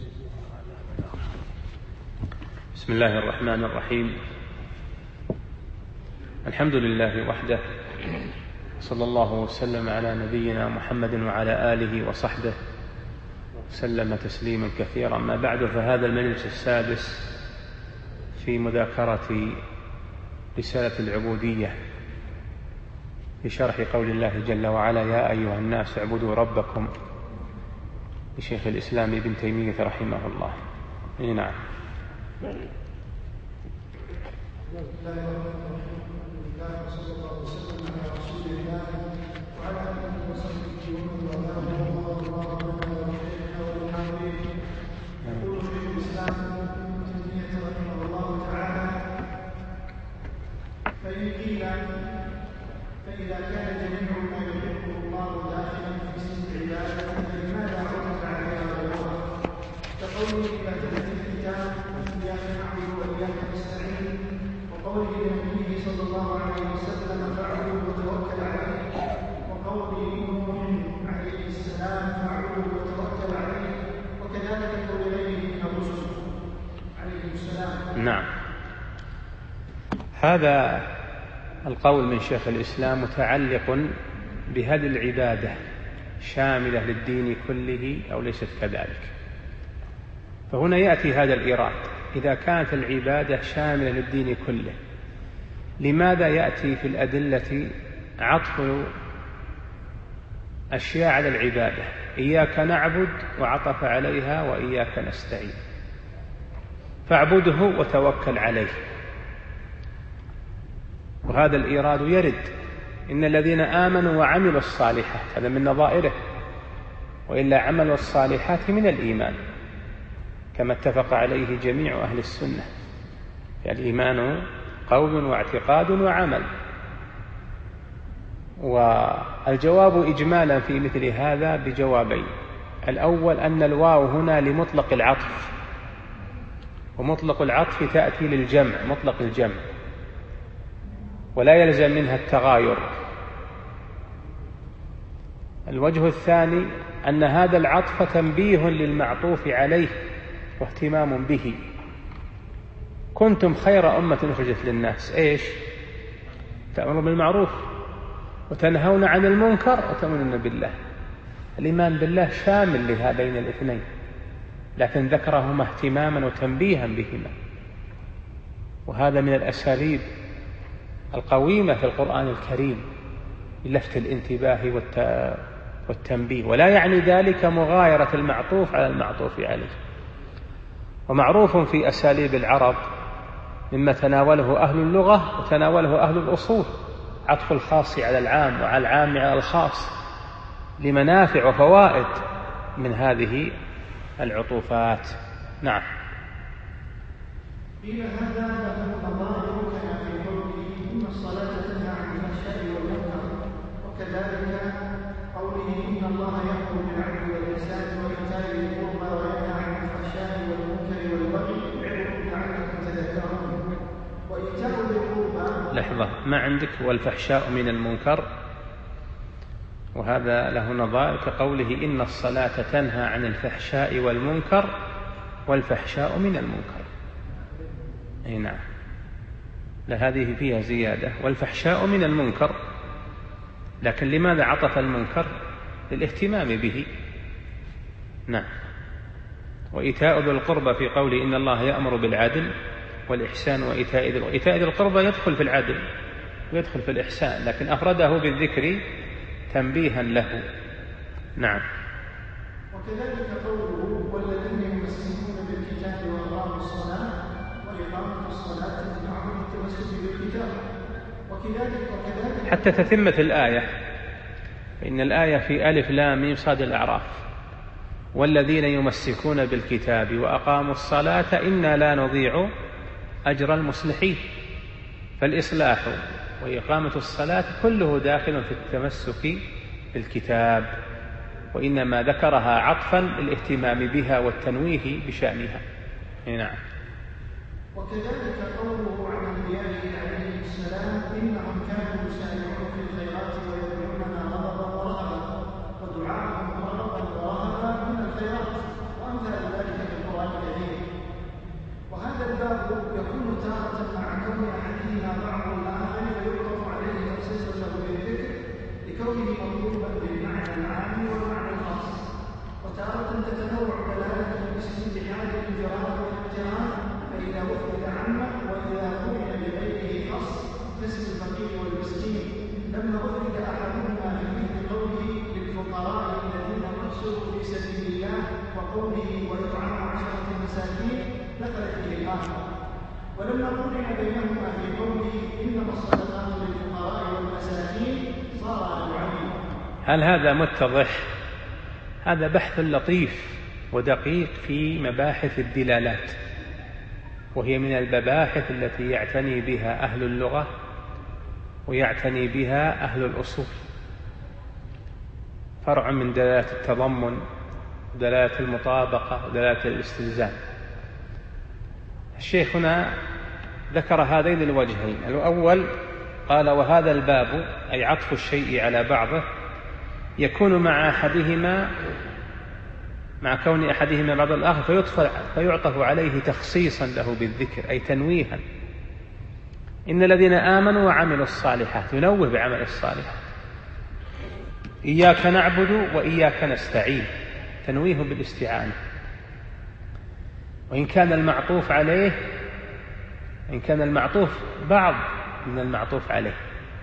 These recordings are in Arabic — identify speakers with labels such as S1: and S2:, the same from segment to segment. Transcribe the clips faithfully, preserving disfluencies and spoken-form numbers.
S1: بسم الله الرحمن الرحيم. الحمد لله وحده، صلى الله وسلم على نبينا محمد وعلى آله وصحبه وسلم تسليما كثيرا. ما بعد، فهذا المجلس السادس في مذاكرة رسالة العبودية بشرح قول الله جل وعلا: يا أيها الناس اعبدوا ربكم، لشيخ الإسلام ابن تيمية رحمه الله. إيه نعم.
S2: فإذا كان جميع ما يحبه الله داخلا في اسم العبادة فلماذا عرض عليها غيرها؟ كقوله إذا تلت الكتاب إياك نعبد وإياك نستعين، وقوله لنبيه صلى الله عليه وسلم فاعبد وتوكل عليه، وقوله نوح عليه السلام فاعبد وتوكل عليه، وكذلك قول غيره من الرسل عليه السلام.
S1: نعم. هذا القول من شيخ الإسلام متعلق بهذه العبادة شاملة للدين كله أو ليست كذلك. فهنا يأتي هذا الإيراد: إذا كانت العبادة شاملة للدين كله، لماذا يأتي في الأدلة عطف أشياء على العبادة؟ إياك نعبد وعطف عليها وإياك نستعين، فاعبده وتوكل عليه. وهذا الإيراد يرد: إن الذين آمنوا وعملوا الصالحات، هذا من نظائره، وإلا عمل الصالحات من الإيمان كما اتفق عليه جميع أهل السنة. الإيمان قول واعتقاد وعمل. والجواب إجمالا في مثل هذا بجوابين: الأول أن الواو هنا لمطلق العطف، ومطلق العطف تأتي للجمع، مطلق الجمع، ولا يلزم منها التغاير. الوجه الثاني أن هذا العطف تنبيه للمعطوف عليه واهتمام به. كنتم خير أمة أخرجت للناس، إيش؟ تأمرون بالمعروف وتنهون عن المنكر وتؤمنون بالله. الإيمان بالله شامل لهذين الاثنين، لكن ذكرهما اهتماما وتنبيها بهما. وهذا من الأساليب القويمة في القرآن الكريم للفت الانتباه والتنبيه، ولا يعني ذلك مغايرة المعطوف على المعطوف عليه. ومعروف في أساليب العرب مما تناوله أهل اللغة وتناوله أهل الأصول عطف الخاص على العام وعلى العام على الخاص لمنافع وفوائد من هذه العطوفات. نعم.
S2: قيل هذا له نظائر كما في قوله إن الصلاة تنهى عن الفحشاء والمنكر، وكذلك قوله إن الله يأمر بالعدل والإحسان وإيتاء ذي القربى وينهى عن الفحشاء والمنكر والبغي يعظكم لعلكم تذكرون. وإيتاء ذي القربى،
S1: لحظة، ما عندك والفحشاء من المنكر؟ وهذا له نظائر كقوله إن الصلاة تنهى عن الفحشاء والمنكر، والفحشاء من المنكر. أي نعم، لهذه فيها زيادة، والفحشاء من المنكر. لكن لماذا عطف المنكر؟ للاهتمام به. نعم. وإيتاء ذي القربى في قوله إن الله يأمر بالعدل والإحسان وإيتاء ذي القربى، إيتاء ذي القربى يدخل في العدل ويدخل في الإحسان، لكن أفرده بالذكر تنبيها له. نعم.
S2: وكذلك قوله والذين يمسكون بالكتاب وأقاموا الصلاة وإقامة الصلاة معهم التمسك بالكتاب. وكذلك وكذلك
S1: حتى تتمة الآية، فإن الآية في ألف لام ميم صاد الأعراف: والذين يمسكون بالكتاب وأقاموا الصلاة إنا لا نضيع أجر المصلحين. فالإصلاح وإقامة الصلاة كله داخل في التمسك بالكتاب، وإنما ذكرها عطفا للاهتمام بها والتنويه بشأنها. نعم.
S2: وكذلك قوله عن أنبيائه عليه السلام إنهم كانوا يسارعون في الخيرات ويدعوننا رغبا ورهبا، ودعاءهم رغبا ورهبا من الخيرات، وأمثال ذلك في سبيل الله وقوله وإطعام عشرة مساكين دخل فيه الآخر، ولما قرن بينهما في قوله إنما الصدقات للفقراء والمساكين صار العين.
S1: هل هذا متضح؟ هذا بحث لطيف ودقيق في مباحث الدلالات، وهي من المباحث التي يعتني بها أهل اللغة ويعتني بها أهل الأصول، فرع من دلالة التضمن ودلالة المطابقة ودلالة الاستلزام. الشيخ هنا ذكر هذين الوجهين. الأول قال وهذا الباب أي عطف الشيء على بعضه يكون مع أحدهما مع كون أحدهما بعض الآخر فيعطف عليه تخصيصا له بالذكر أي تنويها. إن الذين آمنوا وعملوا الصالحات، ينوه بعمل الصالحات. إياك نعبد وإياك نستعين، تنويه بالاستعانة. وإن كان المعطوف عليه إن كان المعطوف بعض من المعطوف عليه.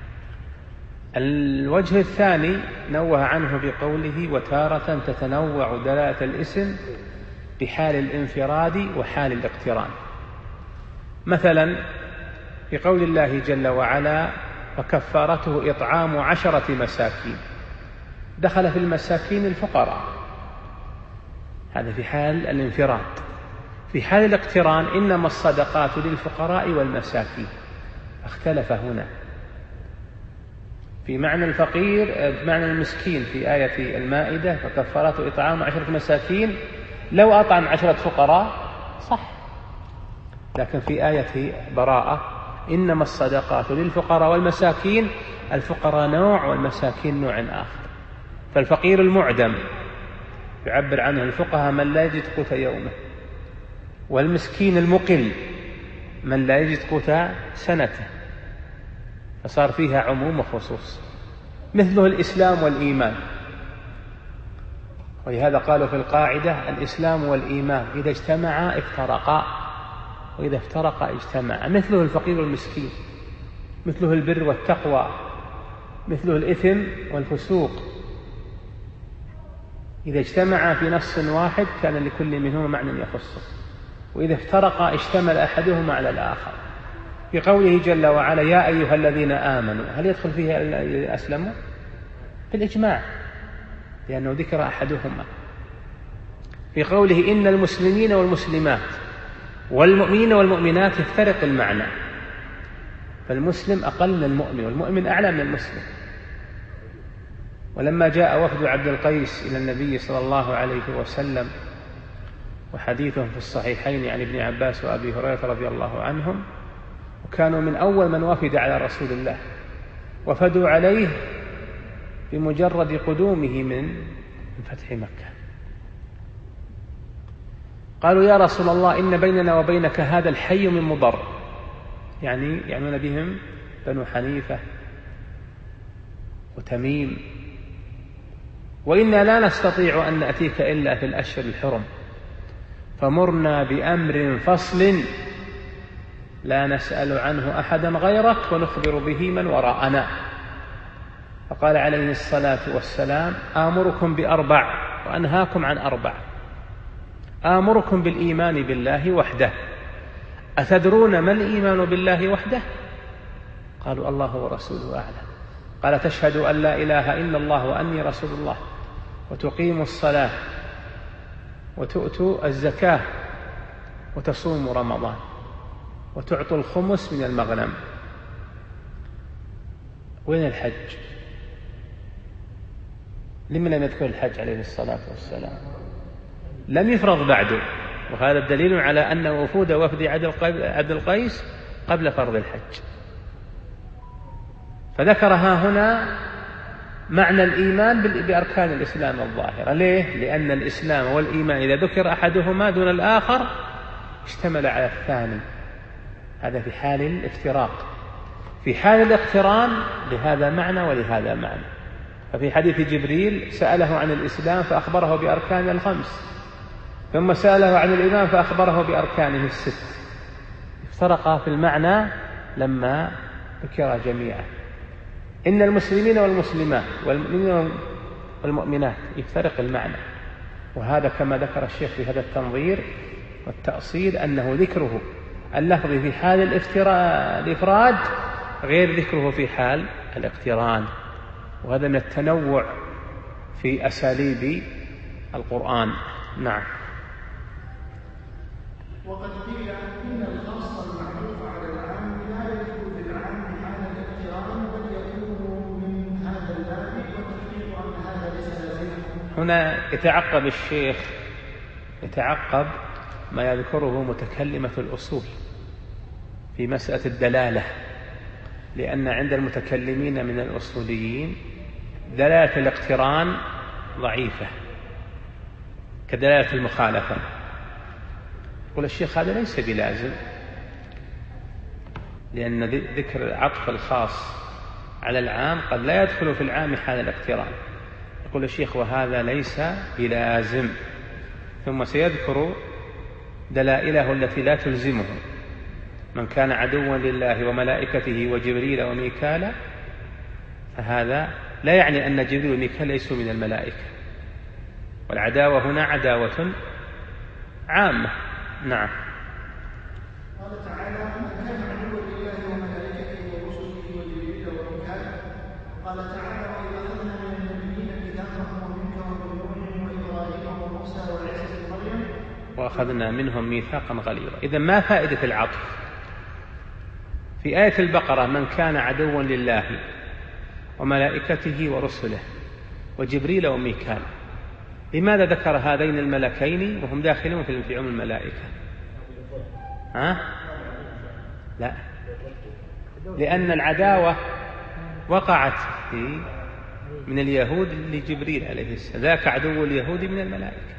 S1: الوجه الثاني نوه عنه بقوله وتارة تتنوع دلالة الاسم بحال الانفراد وحال الاقتران. مثلا في قول الله جل وعلا وكفارته إطعام عشرة مساكين، دخل في المساكين الفقراء، هذا في حال الانفراد. في حال الاقتران إنما الصدقات للفقراء والمساكين، اختلف هنا في معنى الفقير بمعنى المسكين في آية المائدة فكفارته إطعام عشرة مساكين، لو أطعم عشرة فقراء صح، لكن في آية براءة إنما الصدقات للفقراء والمساكين، الفقراء نوع والمساكين نوع آخر. فالفقير المعدم يعبر عنه الفقهاء من لا يجد قوت يومه، والمسكين المقل من لا يجد قوت سنته، فصار فيها عموم وخصوص. مثله الإسلام والإيمان، ولهذا قالوا في القاعدة الإسلام والإيمان إذا اجتمعا افترقا وإذا افترقا اجتمعا. مثله الفقير والمسكين، مثله البر والتقوى، مثله الإثم والفسوق. إذا اجتمعا في نص واحد كان لكل منهما معنى يخصه، وإذا افترقا اشتمل أحدهما على الآخر. في قوله جل وعلا يا أيها الذين آمنوا، هل يدخل فيه أسلموا؟ بالإجماع، لأنه ذكر أحدهما. في قوله إن المسلمين والمسلمات والمؤمنين والمؤمنات يفترق المعنى، فالمسلم أقل من المؤمن والمؤمن أعلى من المسلم. ولما جاء وفد عبد القيس إلى النبي صلى الله عليه وسلم، وحديثهم في الصحيحين عن ابن عباس وأبي هريرة رضي الله عنهم، وكانوا من أول من وفد على رسول الله، وفدوا عليه بمجرد قدومه من فتح مكة. قالوا يا رسول الله إن بيننا وبينك هذا الحي من مضر، يعني يعنون بهم بنو حنيفة وتميم، وإنا لا نستطيع أن نأتيك إلا في الأشهر الحرم، فمرنا بأمر فصل لا نسأل عنه أحدا غيرك ونخبر به من وراءنا. فقال عليه الصلاة والسلام آمركم بأربع وأنهاكم عن أربع. آمركم بالإيمان بالله وحده، أتدرون ما الإيمان بالله وحده؟ قالوا الله ورسوله أعلم. قال تشهد أن لا إله إلا الله وأني رسول الله، وتقيموا الصلاة وتؤتوا الزكاة وتصوموا رمضان وتعطوا الخمس من المغنم. وين الحج؟ لمن لم يذكر الحج عليه الصلاة والسلام؟ لم يفرض بعده، وهذا دليل على أن وفود وفد عبد القيس قبل فرض الحج. فذكرها هنا معنى الإيمان بأركان الإسلام الظاهرة. ليه؟ لأن الإسلام والإيمان إذا ذكر أحدهما دون الآخر اشتمل على الثاني، هذا في حال الافتراق. في حال الاقتران لهذا معنى ولهذا معنى. ففي حديث جبريل سأله عن الإسلام فأخبره بأركان الخمس، ثم سأله عن الإيمان فأخبره بأركانه الست، افترقا في المعنى لما ذكر جميعا. إن المسلمين والمسلمات والمؤمنين والمؤمنات يفترق المعنى، وهذا كما ذكر الشيخ في هذا التنظير والتأصيل أنه ذكره اللفظ في حال الإفراد غير ذكره في حال الاقتران، وهذا من التنوع في أساليب القرآن. نعم.
S2: وقد قيل إن الخاص المعروف على العام لا يدخل في العام حال الاقتران بل يكون من هذا الباب، والتحقيق أن هذا ليس لازما.
S1: هنا يتعقب الشيخ يتعقب ما يذكره متكلمة الأصول في مسألة الدلالة، لأن عند المتكلمين من الأصوليين دلالة الاقتران ضعيفة كدلالة المخالفة. يقول الشيخ هذا ليس بلازم، لأن ذكر عطف الخاص على العام قد لا يدخل في العام حال الاقتران. يقول الشيخ وهذا ليس بلازم، ثم سيذكر دلائله التي لا تلزمه. من كان عدوا لله وملائكته وجبريل وميكال، فهذا لا يعني أن جبريل وميكال ليسوا من الملائكة، والعداوة هنا عداوة عامة. نعم.
S2: قال تعالى من كان عدوا لله وملائكته ورسله وجبريل وميكال. قال تعالى وإذ أخذنا من النبيين ميثاقهم ومنك ومن نوح وإبراهيم وموسى وعيسى ابن مريم
S1: وأخذنا منهم ميثاقا غليظا. إذن ما فائدة العطف في آية البقرة؟ من كان عدوا لله وملائكته ورسله وجبريل وميكال. لماذا ذكر هذين الملكين وهم داخلون في عموم الملائكة؟ ها؟ لا، لأن العداوة وقعت في من اليهود لجبريل عليه السلام، ذاك عدو اليهود من الملائكة.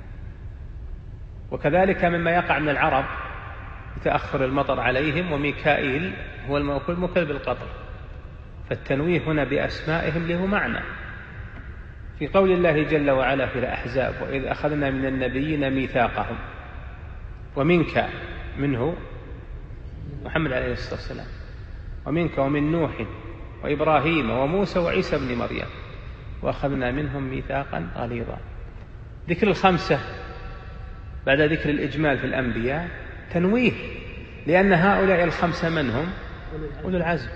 S1: وكذلك مما يقع من العرب يتأخر المطر عليهم، وميكائيل هو الموكل بالقطر. فالتنويه هنا بأسمائهم له معنى. في قول الله جل وعلا في الأحزاب وإذ أخذنا من النبيين ميثاقهم، ومنك منه محمد عليه الصلاة والسلام، ومنك ومن نوح وإبراهيم وموسى وعيسى بن مريم وأخذنا منهم ميثاقا غليظا. ذكر الخمسة بعد ذكر الإجمال في الأنبياء تنويه، لأن هؤلاء الخمسة من هم؟ أولو العزم.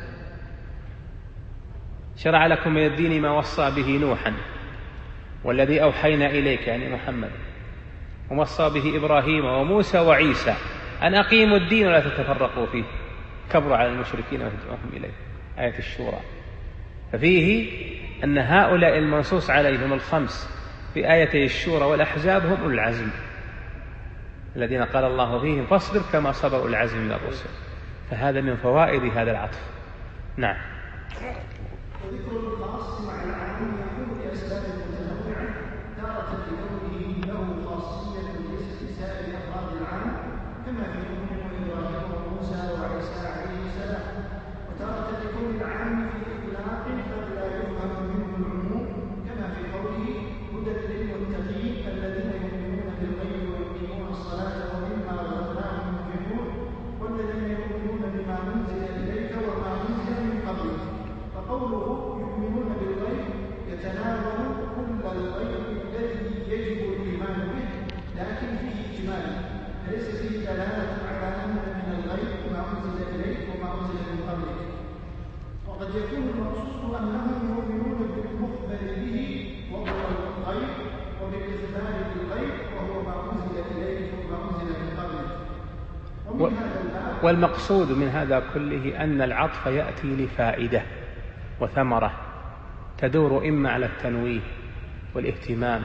S1: شرع لكم من الدين ما وصى به نوحا والذي أوحينا إليك يعني محمد، ووصى به إبراهيم وموسى وعيسى أن أقيموا الدين ولا تتفرقوا فيه كبروا على المشركين وتدعوهم إليه. آية الشورى. ففيه أن هؤلاء المنصوص عليهم الخمس في آيتي الشورى والأحزاب هم أولو العزم الذين قال الله فيهم فاصبر كما صبر أولو العزم من الرسل. فهذا من فوائد هذا العطف. نعم.
S2: وذكر الخاص مع العام يكون بأسباب متنوعة، تارة لكونه له خاصية ليست لسائر أفراد العام كما في نوح وإبراهيم وموسى وعيسى عليه السلام، وتارة لكون العام في إطلاق قد لا يفهم منه العموم كما في قوله هدى للمتقين الذين يؤمنون بالغيب ويقيمون الصلاة ومما رزقناهم ينفقون والذين يؤمنون بما أنزل إليك وما أنزل من قبلك. فقوله يؤمنون بالغيب يتناول كل الغيب الذي يجب الإيمان به، لكن فيه إجمال، فليس فيه دلالة على أن من الغيب ما أنزل إليك وما أنزل من قبلك. وقد يكون المقصود أنهم يؤمنون بالمخبر به وهو الغيب، وبالإخبار بالغيب وهو ما أنزل إليك وما أنزل من قبلك. ومن هذا الباب
S1: والمقصود من هذا كله أن العطف يأتي لفائدة وثمرة تدور إما على التنويه والاهتمام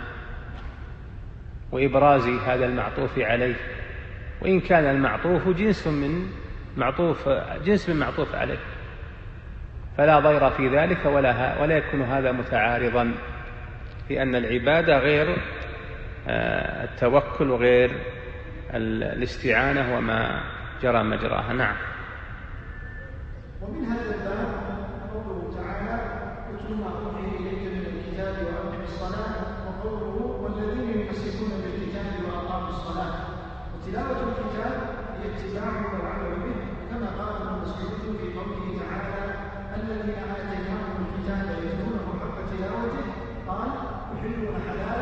S1: وإبراز هذا المعطوف عليه، وإن كان المعطوف جنس من معطوف جنس من معطوف عليه فلا ضير في ذلك، ولا ولا يكون هذا متعارضا، لأن العبادة غير التوكل وغير الاستعانة وما جرى مجراها. نعم.
S2: ومن هذا الباب قوله تعالى اتل ما اوحي اليك من الكتاب واقم الصلاه، وقوله والذين يمسكون بالكتاب واقاموا الصلاه. وتلاوه الكتاب هي اتباعه والعمل به، كما قال ابن مسعود في قوله تعالى الذين اتيناهم الكتاب يتلونه حق تلاوته قال يحلون حلاله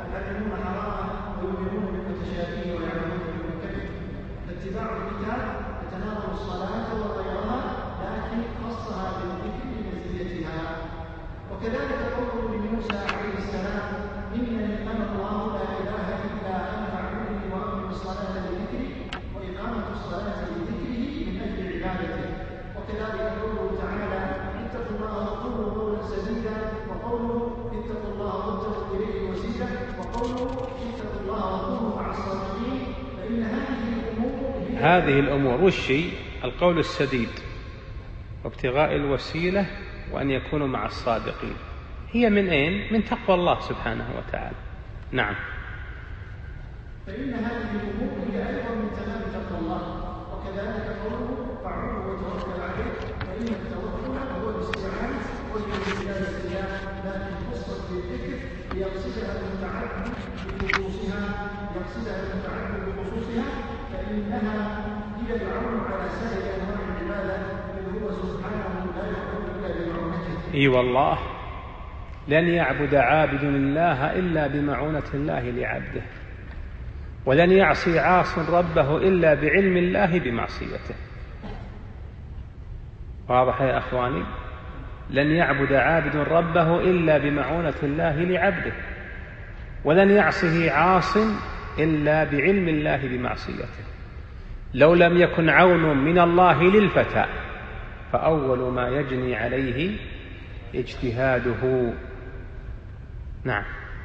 S2: يحرمون حراما ويؤمنون بالمتشابه ويعلمون بالمنكر. فاتباع الكتاب يتناول الصلاة وغيرها لكن خصها بالذكر لمزيتها. وكذلك قوله لموسى عليه السلام: إنني أنا الله لا إله إلا أنا فاعبدني وأقم الصلاة لذكري، وإقامة الصلاة لذكره من أجل عبادته. وكذلك قوله تعالى: اتقوا الله وقولوا قولا سديدا، وقوله اتقوا الله وابتغوا إليه الوسيلة، وقوله اتقوا الله وكونوا مع الصادقين. فإن هذه الأمور
S1: هذه الأمور والشيء القول السديد وابتغاء الوسيلة وأن يكونوا مع الصادقين هي من أين؟ من تقوى الله سبحانه وتعالى. نعم.
S2: فإن هذه الأمور هي أيضا من تمام تقوى الله. وكذلك قوله: فاعبده وتوكل عليه، فإن التوكل هو الاستعانة والإنزال السياح، لكن خصت بالذكر ليقصدها المتعبد بخصوصها يقصدها المتعبد بخصوصها فإنها هي العون على سائر أنواع العبادة، إذ هو سبحانه لا يعبد إلا بمعونته.
S1: إي والله، لن يعبد عابد الله إلا بمعونة الله لعبده، ولن يعصي عاص ربه إلا بعلم الله بمعصيته. واضح يا أخواني؟ لن يعبد عابد ربه إلا بمعونة الله لعبده، ولن يعصه عاص إلا بعلم الله بمعصيته. لو لم يكن عون من الله للفتى فأول ما يجني عليه اجتهاده. نعم.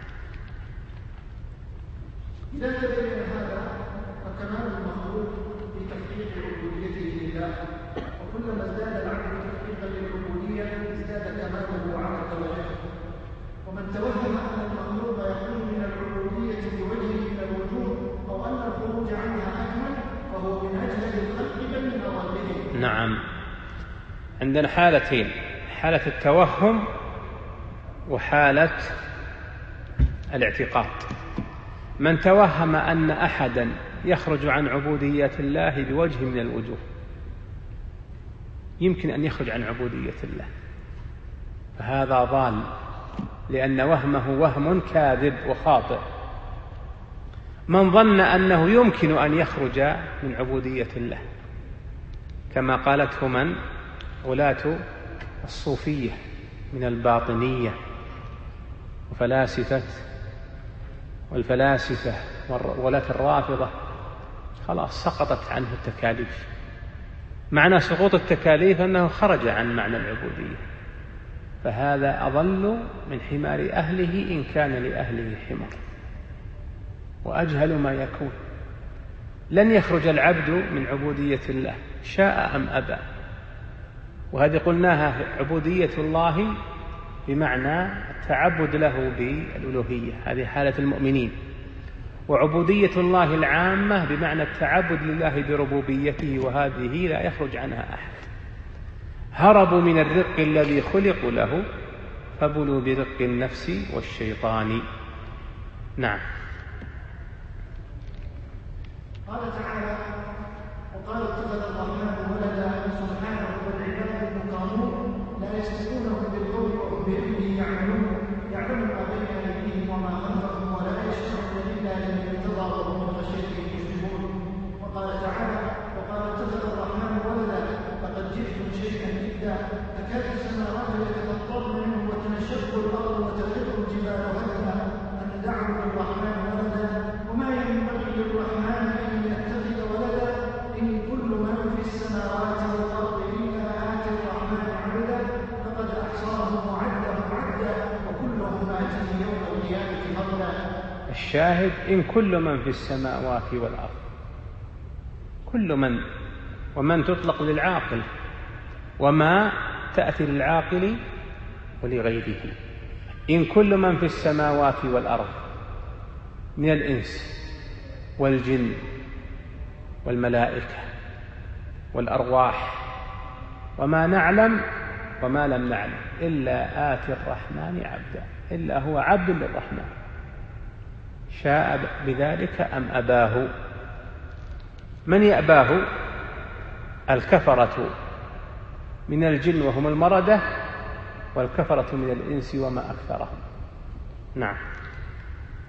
S2: إذا تبين هذا فكمال المخلوق في تحقيق عبوديته لله، وكلما ازداد العبد تحقيقا للعبودية ازداد كماله وعرف وجهه. ومن توهم أن المخلوق يكون من العبودية بوجه من الوجوه أو أن الخروج عنها أكمل فهو من أجهل الخلق بل من أضلهم.
S1: نعم، عندنا حالتين: حالة التوهم وحالة الاعتقاد. من توهم أن أحدا يخرج عن عبودية الله بوجه من الوجوه، يمكن أن يخرج عن عبودية الله، فهذا ضال، لأن وهمه وهم كاذب وخاطئ. من ظن أنه يمكن أن يخرج من عبودية الله كما قالته من؟ ولاة الصوفية من الباطنية وفلاسفة والفلاسفة ولاة الرافضة، خلاص سقطت عنه التكاليف. معنى سقوط التكاليف أنه خرج عن معنى العبودية، فهذا أضل من حمار أهله إن كان لأهله حمار، وأجهل ما يكون. لن يخرج العبد من عبودية الله شاء أم أبى، وهذه قلناها عبودية الله بمعنى التعبد له بالألوهية، هذه حالة المؤمنين. وعبودية الله العامة بمعنى التعبد لله بربوبيته، وهذه لا يخرج عنها أحد. هربوا من الرق الذي خلقوا له فبلوا برق النفس والشيطان. نعم.
S2: قال تعالى: وقال اتخذ الرحمن ولدا سبحانه والعباد المكرمون لا يسبقونه بالقول وهم بأمره يعملون يعلم ما بين أيديهم وما خلفهم ولا يشفعون إلا لمن ارتضى وهم من خشيته مشركون. وقال تعالى: وقال اتخذ الرحمن ولدا لقد جئتم شيئا جدا تكاد السماوات يتفطرن منه وتنشق الأرض وتخر الجبال هدما أن دعوا للرحمن ولدا وما ينبغي للرحمن أن يتخذ ولدا إن كل من في السماوات والأرض إلا آتي الرحمن عبدا لقد أحصاهم وعدهم عدا وكلهم آتيه يوم القيامة فردا.
S1: الشاهد: إن كل من في السماوات والأرض، كل من، ومن تطلق للعاقل، وما تأتي للعاقل ولغيره. إن كل من في السماوات والأرض من الإنس والجن والملائكة والأرواح وما نعلم وما لم نعلم إلا آتي الرحمن عبدا، إلا هو عبد للرحمن شاء بذلك أم أباه. من يأباه؟ الكفرة من الجن وهم المردة، والكفرة من الإنس وما أكثرهم. نعم.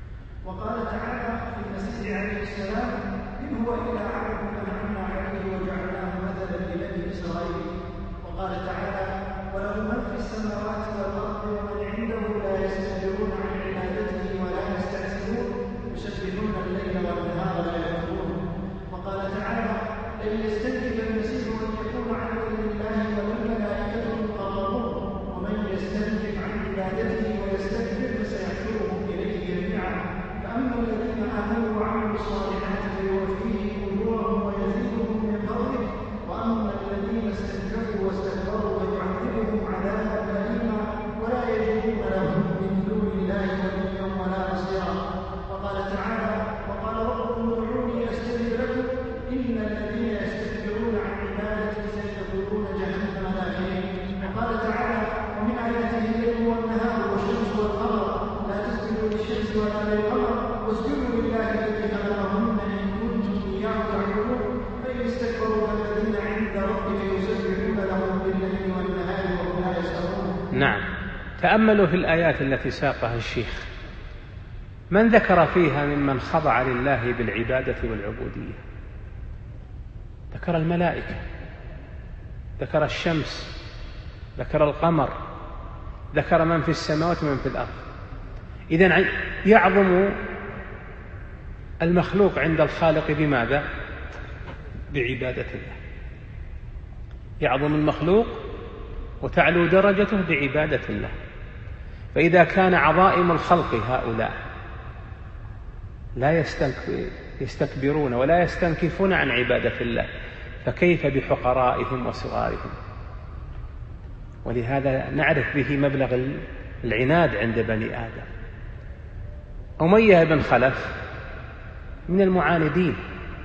S2: وقال تعالى في المسيح عليه السلام: إن هو إلا عبد أنعمنا عليه وجعلناه مثلا لبني إسرائيل. وقال تعالى: وله من في السماوات والأرض ومن عنده لا يستكبرون عن عبادته ولا يستحسنون يسبحون الليل والنهار لا يفترون. وقال تعالى: لن يستنكف المسيح أن يكون عبدا لله والملائكة المقربون ومن يستنكف عن عبادته ويستكبر فسيحشرهم إليه جميعا. فأما الذين آمنوا وعملوا الصالحات فيوفيهم أجورهم ويزيدهم من فضله، وأما الذين استكبروا واستكبروا فيعذبهم عذابا أليما ولا يجدون لهم من دون الله وليا ولا نصيرا. وقال تعالى: وقال ربكم ادعوني أستجب لكم إن الذين يستكبرون عن عبادتي سيدخلون جهنم داخلين. وقال تعالى: ومن آياته الليل والنهار والشمس والقمر لا تسجدوا للشمس ولا للقمر واسجدوا لله الذي خلقهن إن كنتم إياه تعبدون. فإن استكبروا فالذين عند ربك يسبحون له بالليل والنهار وهم لا يسأمون.
S1: نعم. تأملوا في الآيات التي ساقها الشيخ، من ذكر فيها ممن خضع لله بالعبادة والعبودية؟ ذكر الملائكة، ذكر الشمس، ذكر القمر، ذكر من في السماوات ومن في الأرض. إذن يعظم المخلوق عند الخالق بماذا؟ بعبادة الله. يعظم المخلوق وتعلو درجته بعبادة الله. فإذا كان عظائم الخلق هؤلاء لا يستكبرون ولا يستنكفون عن عبادة الله، فكيف بحقرائهم وصغارهم؟ ولهذا نعرف به مبلغ العناد عند بني آدم. أمية بن خلف من المعاندين،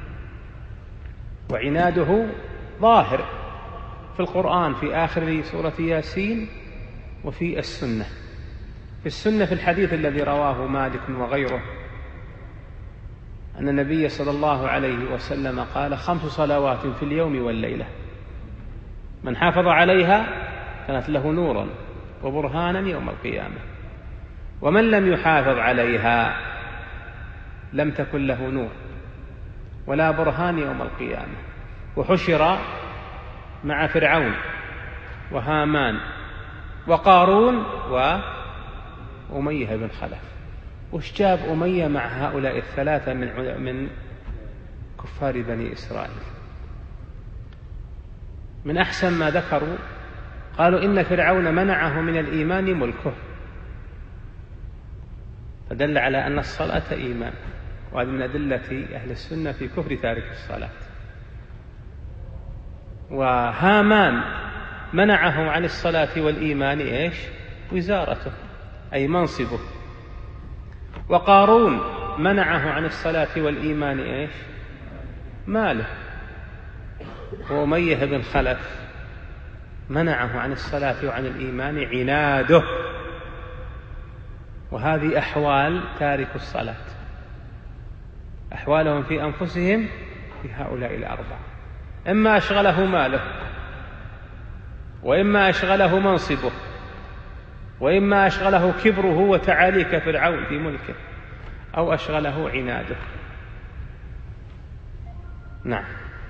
S1: وعناده ظاهر في القرآن في آخر سورة ياسين وفي السنة. في السنة في الحديث الذي رواه مالك وغيره أن النبي صلى الله عليه وسلم قال: خمس صلوات في اليوم والليلة من حافظ عليها كانت له نورا وبرهانا يوم القيامة، ومن لم يحافظ عليها لم تكن له نور ولا برهان يوم القيامة. وحشر مع فرعون وهامان وقارون وأمية بن خلف. وش جاب أمية مع هؤلاء الثلاثة من من كفار بني إسرائيل؟ من أحسن ما ذكروا قالوا إن فرعون منعه من الإيمان ملكه، فدل على أن الصلاة إيمان، وهذه من أدلة أهل السنة في كفر تارك الصلاة. وهامان منعه عن الصلاة والإيمان إيش؟ وزارته أي منصبه. وقارون منعه عن الصلاة والإيمان إيش؟ ماله. وأمية بن خلف منعه عن الصلاة وعن الإيمان عناده. وهذه أحوال تارك الصلاة، أحوالهم في أنفسهم في هؤلاء الأربعة: إما أشغله ماله، وإما أشغله منصبه، وإما أشغله كبره وتعالي كفرعون في ملكه، أو أشغله عناده. نعم.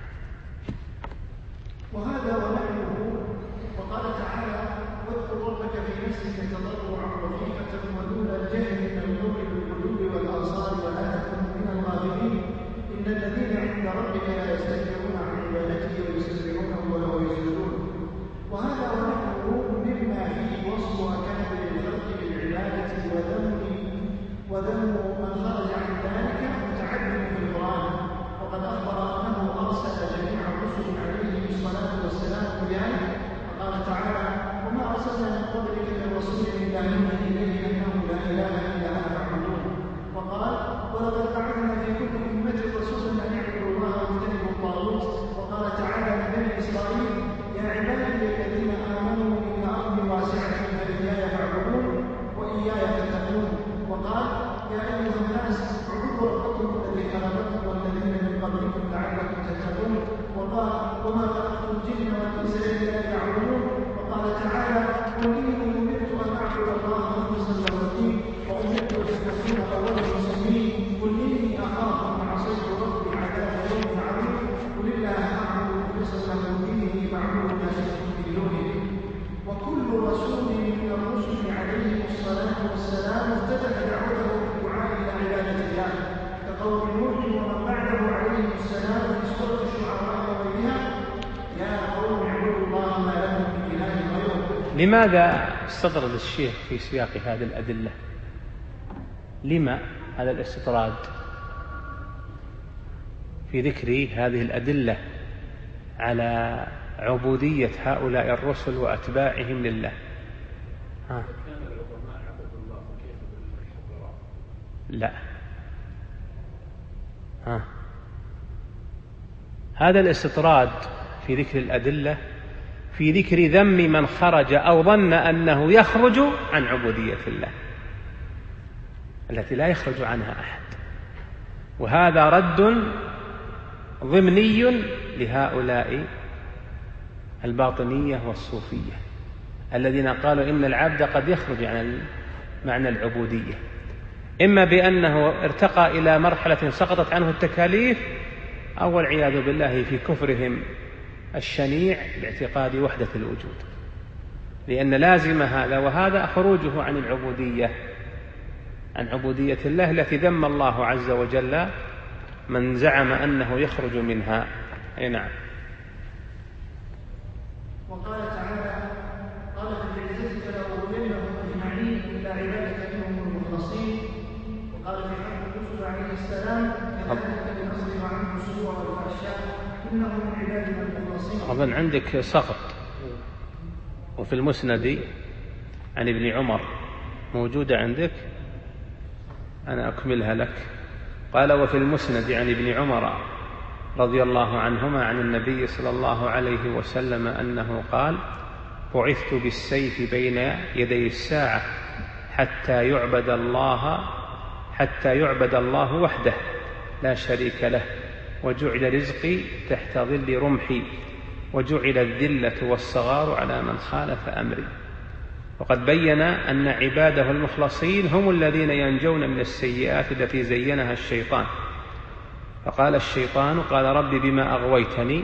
S2: وهذا ونحوه. وقال تعالى: واذكر ربك في نفسك تضرعا وخيفة ودون الجهل من القول بالغدو والآصال ولا تكن من الغافلين إن الذين عند ربك لا يستكبرون عن عبادته ويسبحونه وله يسجدون. وهذا ونحوه مما فيه وصف أكابر الخلق بالعبادة وذم وذم من خرج عن ذلك متعدد في القرآن. وقد أخبر أنه أرسل جميع الرسل عليهم الصلاة والسلام بذلك، فقال تعالى: وما أرسلنا من قبلك من رسول إلا نوحي إليه أنه لا إله إلا أنا فاعبدون.
S1: لماذا استطرد الشيخ في سياق هذه الأدلة؟ لما هذا الاستطراد في ذكر هذه الأدلة على عبودية هؤلاء الرسل وأتباعهم لله؟ ها. لا. ها. هذا الاستطراد في ذكر الأدلة في ذكر ذم من خرج أو ظن أنه يخرج عن عبودية الله التي لا يخرج عنها أحد، وهذا رد ضمني لهؤلاء الباطنية والصوفية الذين قالوا إن العبد قد يخرج عن معنى العبودية، إما بأنه ارتقى إلى مرحلة سقطت عنه التكاليف، أو والعياذ بالله في كفرهم الشنيع باعتقاد وحدة الوجود، لأن لازم هذا وهذا خروجه عن العبودية، عن عبودية الله التي ذم الله عز وجل من زعم أنه يخرج منها. أي نعم.
S2: وقال تعالى: قال فبعزتك لأغوينهم أجمعين إلا عبادك منهم المخلصين. وقال في حق يوسف عليه السلام: كذلك لنصرف عنه السوء والفحشاء إنه من عبادنا المخلصين.
S1: أظن عندك سقط، وفي المسند عن ابن عمر موجودة عندك، أنا أكملها لك. قال: وفي المسند عن ابن عمر رضي الله عنهما عن النبي صلى الله عليه وسلم أنه قال: بعثت بالسيف بين يدي الساعة حتى يعبد الله حتى يعبد الله وحده لا شريك له، وجعل رزقي تحت ظل رمحي، وجعل الذلة والصغار على من خالف أمري. وقد بين أن عباده المخلصين هم الذين ينجون من السيئات التي زينها الشيطان، فقال الشيطان: قال رب بما أغويتني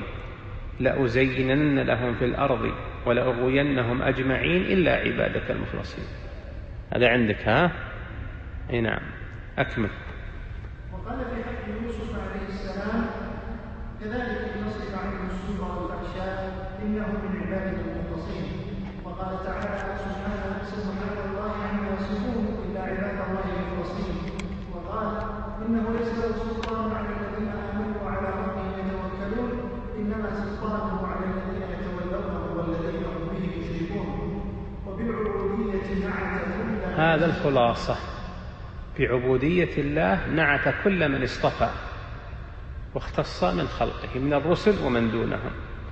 S1: لأزينن لهم في الأرض ولأغوينهم أجمعين إلا عبادك المخلصين. هذا عندك؟ ها؟ أي نعم، أكمل.
S2: وقال في حق يوسف عليه السلام: كذلك لنصرف عنه السوء والفحشاء إنه من عبادنا المخلصين. وقال تعالى: سبحانه سبحان الله عما يصفون إلا عباد الله المخلصين. وقال: إنه ليس له سلطان على الذين آمنوا وعلى ربهم يتوكلون، إنما سلطانه على الذين يتولونه والذين هم به يشركون. وبالعبودية نعت كل
S1: هذا الخلاصة، في عبودية الله نعت كل من اصطفى واختص من خلقه من الرسل ومن دونهم.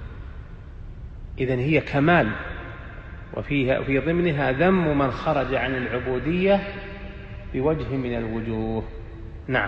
S1: إذن هي كمال، وفيها في ضمنها ذم من خرج عن العبودية بوجه من الوجوه. نعم.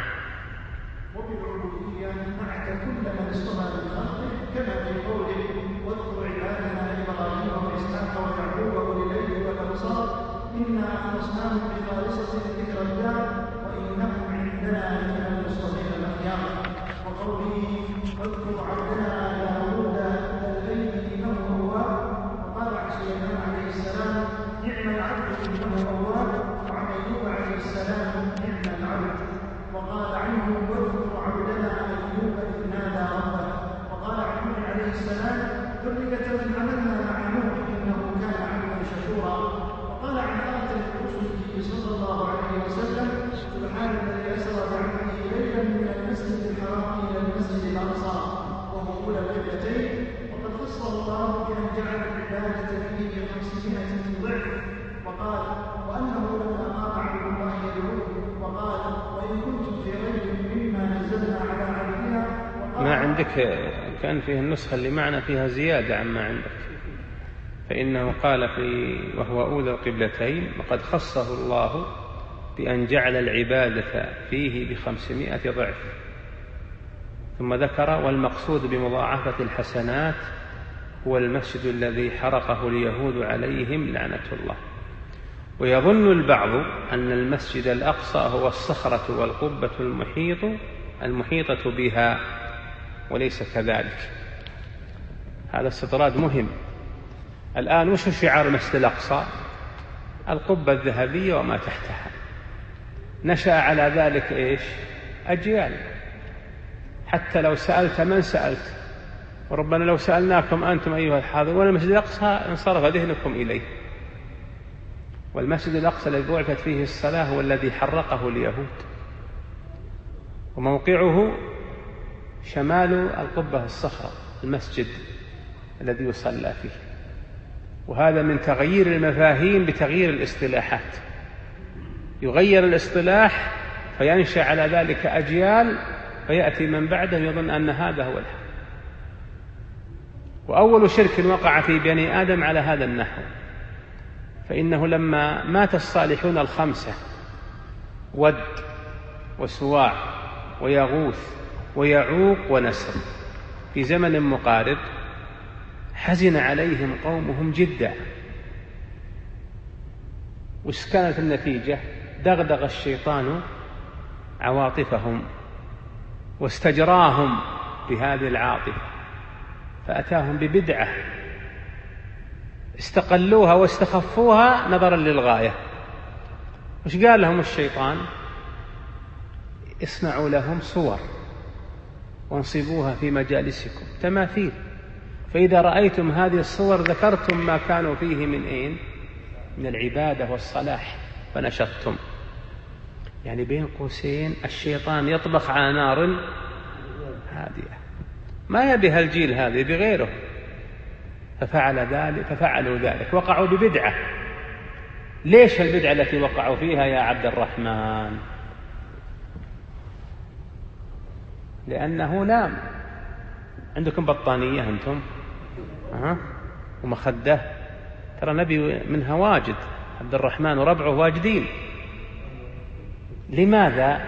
S2: وبالعبودية نعت كل من اصطفى من خلقه، كما في قوله: واذكر عبادنا إبراهيم وإسحاق ويعقوب وأولي الأيدي والأبصار إنا أخلصناهم بخالصة ذكر الدار وإنهم عندنا لمن المصطفين الأخيار. وقوله: واذكر عبدنا داوود ذا الأيدي إنه أواب. وقال عن سليمان عليه السلام: نعم العبد إنه أواب. وعن أيوب عليه السلام: نعم العبد. وقال عنه: واذكر عبدنا أيوب إذ نادى ربه. وقال عن نوح عليه السلام: ذرية من عملنا مع نوح إنه كان عبدا شكورا. وقال عن خاتم رسله صلى الله عليه وسلم: سبحان الذي أسرى بعبده ليلا من المسجد الحرام إلى المسجد الأقصى وهو أولى القبلتين. وقد خصه الله بأن جعل العبادة فيه بخمسمائة ضعف. وقال: وأنه لما قام عبد الله يدعوه وقال: وإن كنتم في ريب مما نزلنا على عبدنا.
S1: ما عندك كان فيه النسخة اللي معنا فيها زيادة عما عندك، فإنه قال في وهو أولى القبلتين: وقد خصه الله بأن جعل العبادة فيه بخمسمائة ضعف. ثم ذكر: والمقصود بمضاعفة الحسنات هو المسجد الذي حرقه اليهود عليهم لعنة الله. ويظن البعض أن المسجد الأقصى هو الصخرة والقبة المحيط المحيطة بها، وليس كذلك. هذا استطراد مهم. الآن وش شعار المسجد الأقصى؟ القبة الذهبية وما تحتها. نشأ على ذلك إيش؟ أجيال. حتى لو سألت من سألت، وربنا لو سألناكم أنتم أيها الحاضرون المسجد الأقصى انصرف ذهنكم إليه. والمسجد الأقصى الذي بعثت فيه الصلاة هو الذي حرقه اليهود، وموقعه شمال القبة الصخرة المسجد الذي يصلى فيه. وهذا من تغيير المفاهيم بتغيير الاصطلاحات، يغير الاصطلاح فينشأ على ذلك أجيال، فيأتي من بعده يظن أن هذا هو الحق. وأول شرك وقع في بني آدم على هذا النحو، فإنه لما مات الصالحون الخمسة ود وسواع ويغوث ويعوق ونسر في زمن مقارب، حزن عليهم قومهم جدا. وش كانت النتيجة؟ دغدغ الشيطان عواطفهم واستجراهم بهذه العاطفة، فأتاهم ببدعة استقلوها واستخفوها نظرا للغاية. وش قال لهم الشيطان؟ اصنعوا لهم صور وانصبوها في مجالسكم تماثيل، فإذا رأيتم هذه الصور ذكرتم ما كانوا فيه من إيه؟ من العبادة والصلاح فنشطتم. يعني بين قوسين الشيطان يطبخ على نار هادئة، ما يبيها الجيل هذا بغيره، ففعل ذلك ففعلوا ذلك، وقعوا ببدعة. ليش البدعة التي وقعوا فيها يا عبد الرحمن؟ لأنه نام. عندكم بطانية أنتم أه؟ ومخدة، ترى نبي منها واجد، عبد الرحمن وربعه واجدين. لماذا؟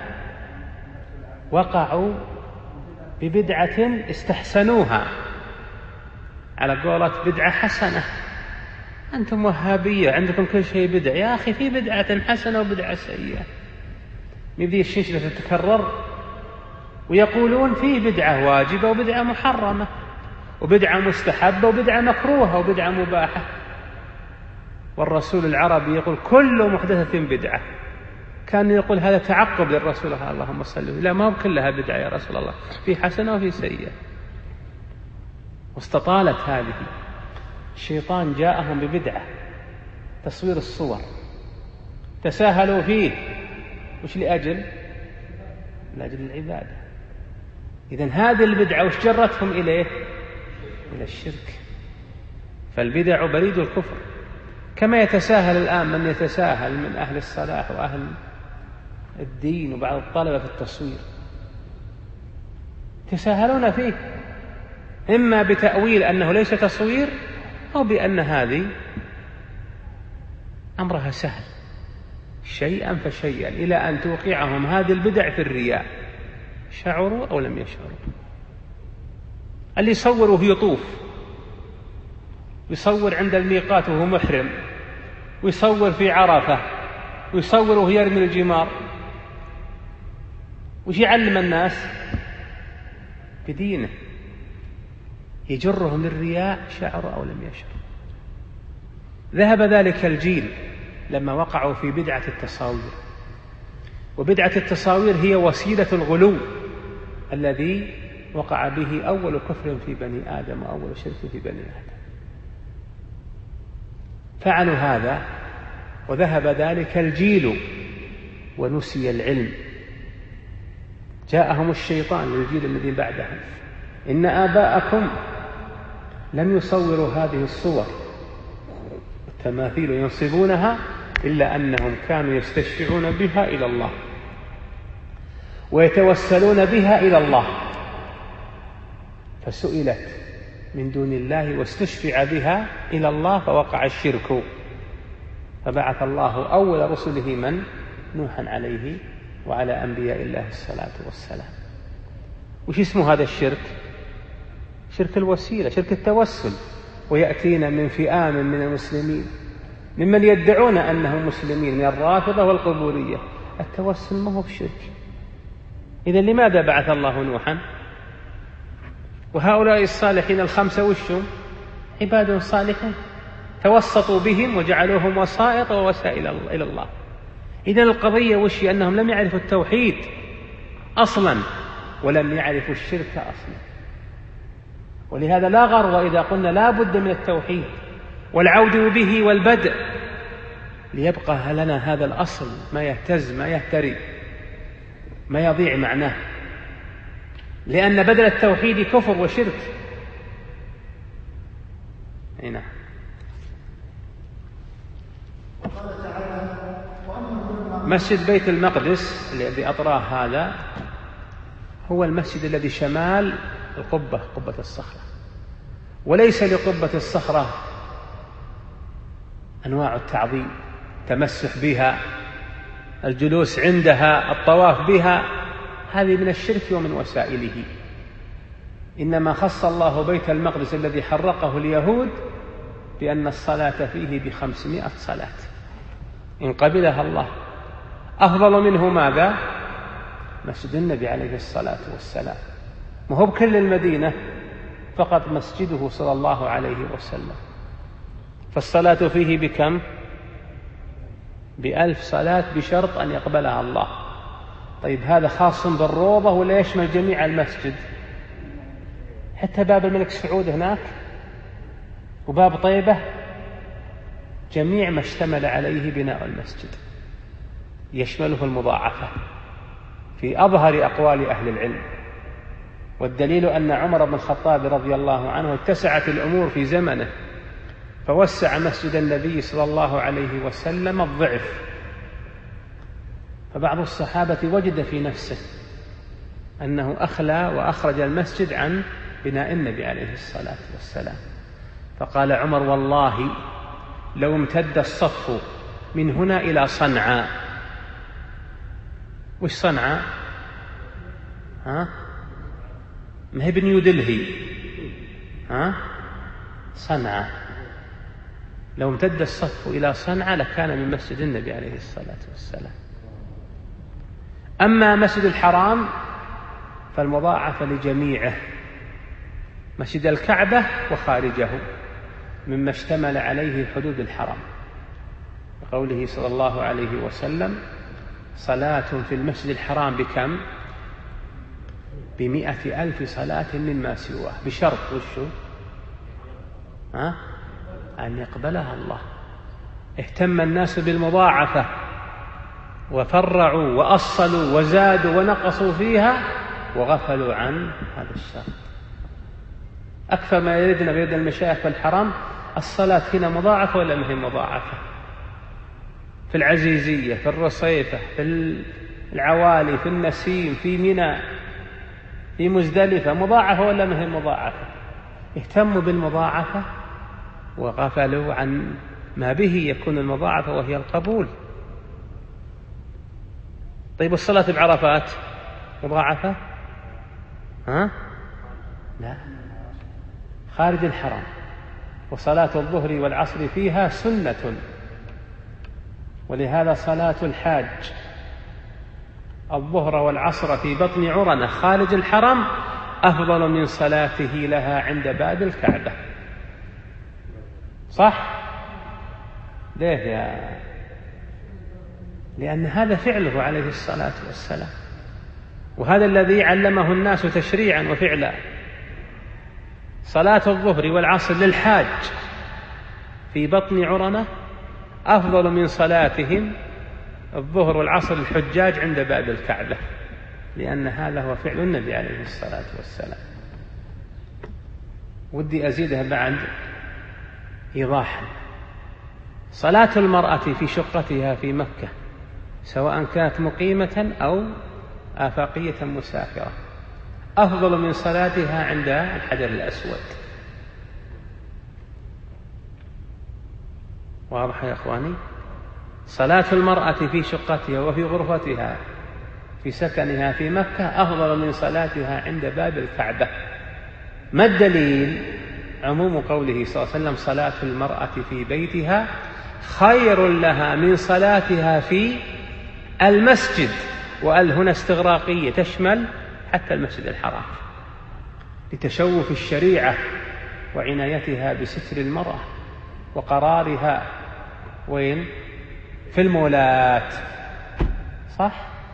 S1: وقعوا ببدعة استحسنوها، على قولة بدعة حسنة. أنتم وهابية عندكم كل شيء بدع، يا أخي في بدعة حسنة وبدعة سيئة، يبدي الشجرة تتكرر، ويقولون فيه بدعة واجبة وبدعة محرمة وبدعة مستحبة وبدعة مكروهة وبدعة مباحة. والرسول العربي يقول كل محدثة بدعة. كان يقول هذا تعقب للرسول، اللهم صل وسلم، لا ما هو كلها بدعة يا رسول الله، في حسنة وفي سيئة. واستطالت هذه. الشيطان جاءهم ببدعة تصوير الصور، تساهلوا فيه، وش لأجل؟ لأجل العبادة. إذن هذه البدعة وش جرتهم إليه؟ إلى الشرك. فالبدع بريد الكفر، كما يتساهل الآن من يتساهل من أهل الصلاح وأهل الدين وبعض الطلبة في التصوير، تساهلون فيه، إما بتأويل أنه ليس تصوير، أو بأن هذه أمرها سهل، شيئا فشيئا، إلى أن توقعهم هذه البدع في الرياء، شعروا أو لم يشعروا. اللي يصور وهو يطوف، يصور عند الميقات وهو محرم، ويصور في عرفة، ويصور وهو يرمي الجمار، وش يعلم الناس؟ بدينه، يجرهم للرياء شعروا أو لم يشعروا. ذهب ذلك الجيل لما وقعوا في بدعة التصاوير. وبدعة التصاوير هي وسيلة الغلو الذي وقع به أول كفر في بني آدم وأول شرك في بني آدم. فعلوا هذا وذهب ذلك الجيل ونسي العلم. جاءهم الشيطان للجيل الذي بعدهم: إن آباءكم لم يصوروا هذه الصور التماثيل ينصبونها إلا أنهم كانوا يستشفعون بها إلى الله ويتوسلون بها إلى الله، فسئلت من دون الله واستشفع بها إلى الله فوقع الشرك، فبعث الله أول رسله من؟ نوحا عليه وعلى أنبياء الله الصلاة والسلام. وش اسمه هذا الشرك؟ شرك الوسيلة، شرك التوسل. ويأتينا من فئام من المسلمين ممن يدعون أنهم مسلمين من الرافضة والقبورية، التوسل ما هو بشرك. إذن لماذا بعث الله نوحا؟ وهؤلاء الصالحين الخمسة وشهم؟ عباد صالحين توسطوا بهم وجعلوهم وسائط ووسائل إلى الله. إذن القضية وشي؟ أنهم لم يعرفوا التوحيد أصلا ولم يعرفوا الشرك أصلا. ولهذا لا غرو إذا قلنا لا بد من التوحيد والعود به والبدء ليبقى لنا هذا الأصل، ما يهتز ما يهتري ما يضيع معناه، لأن بدل التوحيد كفر وشرك. هنا مسجد بيت المقدس الذي أطراه هذا هو المسجد الذي شمال القبة، قبة الصخرة، وليس لقبة الصخرة أنواع التعظيم، تمسح بها، الجلوس عندها، الطواف بها، هذه من الشرك ومن وسائله. إنما خص الله بيت المقدس الذي حرقه اليهود بأن الصلاة فيه بخمسمائة صلاة إن قبلها الله. أفضل منه ماذا؟ مسجد النبي عليه الصلاة والسلام، وهو بكل المدينة فقط مسجده صلى الله عليه وسلم، فالصلاة فيه بكم؟ بألف صلاة بشرط أن يقبلها الله. طيب هذا خاص بالروضة ولا يشمل جميع المسجد؟ حتى باب الملك سعود هناك وباب طيبة، جميع ما اشتمل عليه بناء المسجد يشمله المضاعفة في أظهر أقوال أهل العلم. والدليل أن عمر بن الخطاب رضي الله عنه اتسعت الأمور في زمنه فوسع مسجد النبي صلى الله عليه وسلم الضعف، فبعض الصحابة وجد في نفسه أنه أخلى وأخرج المسجد عن بناء النبي عليه الصلاة والسلام، فقال عمر: والله لو امتد الصف من هنا إلى صنعاء. وش صنعاء؟ ها؟ ما هي بنيو دلهي، ها؟ صنعاء. لو امتد الصف إلى صنعاء لكان من مسجد النبي عليه الصلاة والسلام. أما مسجد الحرام فالمضاعفة لجميعه، مسجد الكعبة وخارجه مما اشتمل عليه حدود الحرم، بقوله صلى الله عليه وسلم: صلاة في المسجد الحرام بكم؟ بمئة ألف صلاة مما سواه، بشرط وشو؟ ها؟ أن يقبلها الله. اهتم الناس بالمضاعفة وفرعوا وأصلوا وزادوا ونقصوا فيها وغفلوا عن هذا الشرط. أكثر ما يردنا بيد المشايخ في الحرم الصلاة هنا مضاعفة ولا ما هي مضاعفة؟ في العزيزية، في الرصيفة، في العوالي، في النسيم، في منى، في مزدلفة، مضاعفة ولا ما هي مضاعفة؟ اهتموا بالمضاعفة وغفلوا عن ما به يكون المضاعفة وهي القبول. طيب الصلاة بعرفات مضاعفة؟ ها؟ لا، خارج الحرم. وصلاة الظهر والعصر فيها سنة، ولهذا صلاة الحاج الظهر والعصر في بطن عرنة خارج الحرم أفضل من صلاته لها عند باب الكعبة. صح؟ ليه يا؟ لأن هذا فعله عليه الصلاة والسلام، وهذا الذي علمه الناس تشريعا وفعلا. صلاة الظهر والعصر للحاج في بطن عرنة أفضل من صلاتهم الظهر والعصر للحجاج عند باب الكعبة، لأن هذا هو فعل النبي عليه الصلاة والسلام. ودي أزيدها بعد إيضاحا: صلاة المرأة في شقتها في مكة سواء كانت مقيمة أو آفاقية مسافرة أفضل من صلاتها عند الحجر الأسود. واضح يا أخواني؟ صلاة المرأة في شقتها وفي غرفتها في سكنها في مكة أفضل من صلاتها عند باب الكعبة. ما الدليل؟ عموم قوله صلى الله عليه وسلم: صلاة المرأة في بيتها خير لها من صلاتها في المسجد. وقال هنا استغراقية تشمل حتى المسجد الحرام، لتشوف الشريعة وعنايتها بستر المرأة وقرارها وين؟ في المولات. صح؟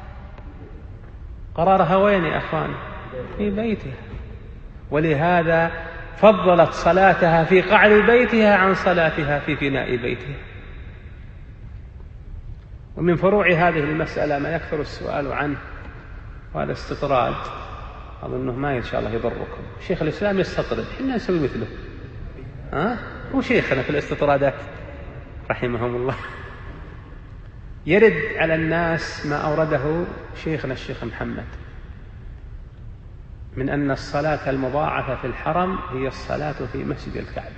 S1: قرارها وين يا أخواني؟ في بيتها. ولهذا فضلت صلاتها في قعر بيتها عن صلاتها في فناء بيتها. ومن فروع هذه المسألة ما يكثر السؤال عنه، وهذا استطراد أظنه ما إن شاء الله يضركم. شيخ الإسلام يستطرد، إحنا نسوي مثله. ها؟ هو شيخنا في الاستطرادات رحمهم الله. يرد على الناس ما أورده شيخنا الشيخ محمد من أن الصلاة المضاعفة في الحرم هي الصلاة في مسجد الكعبة،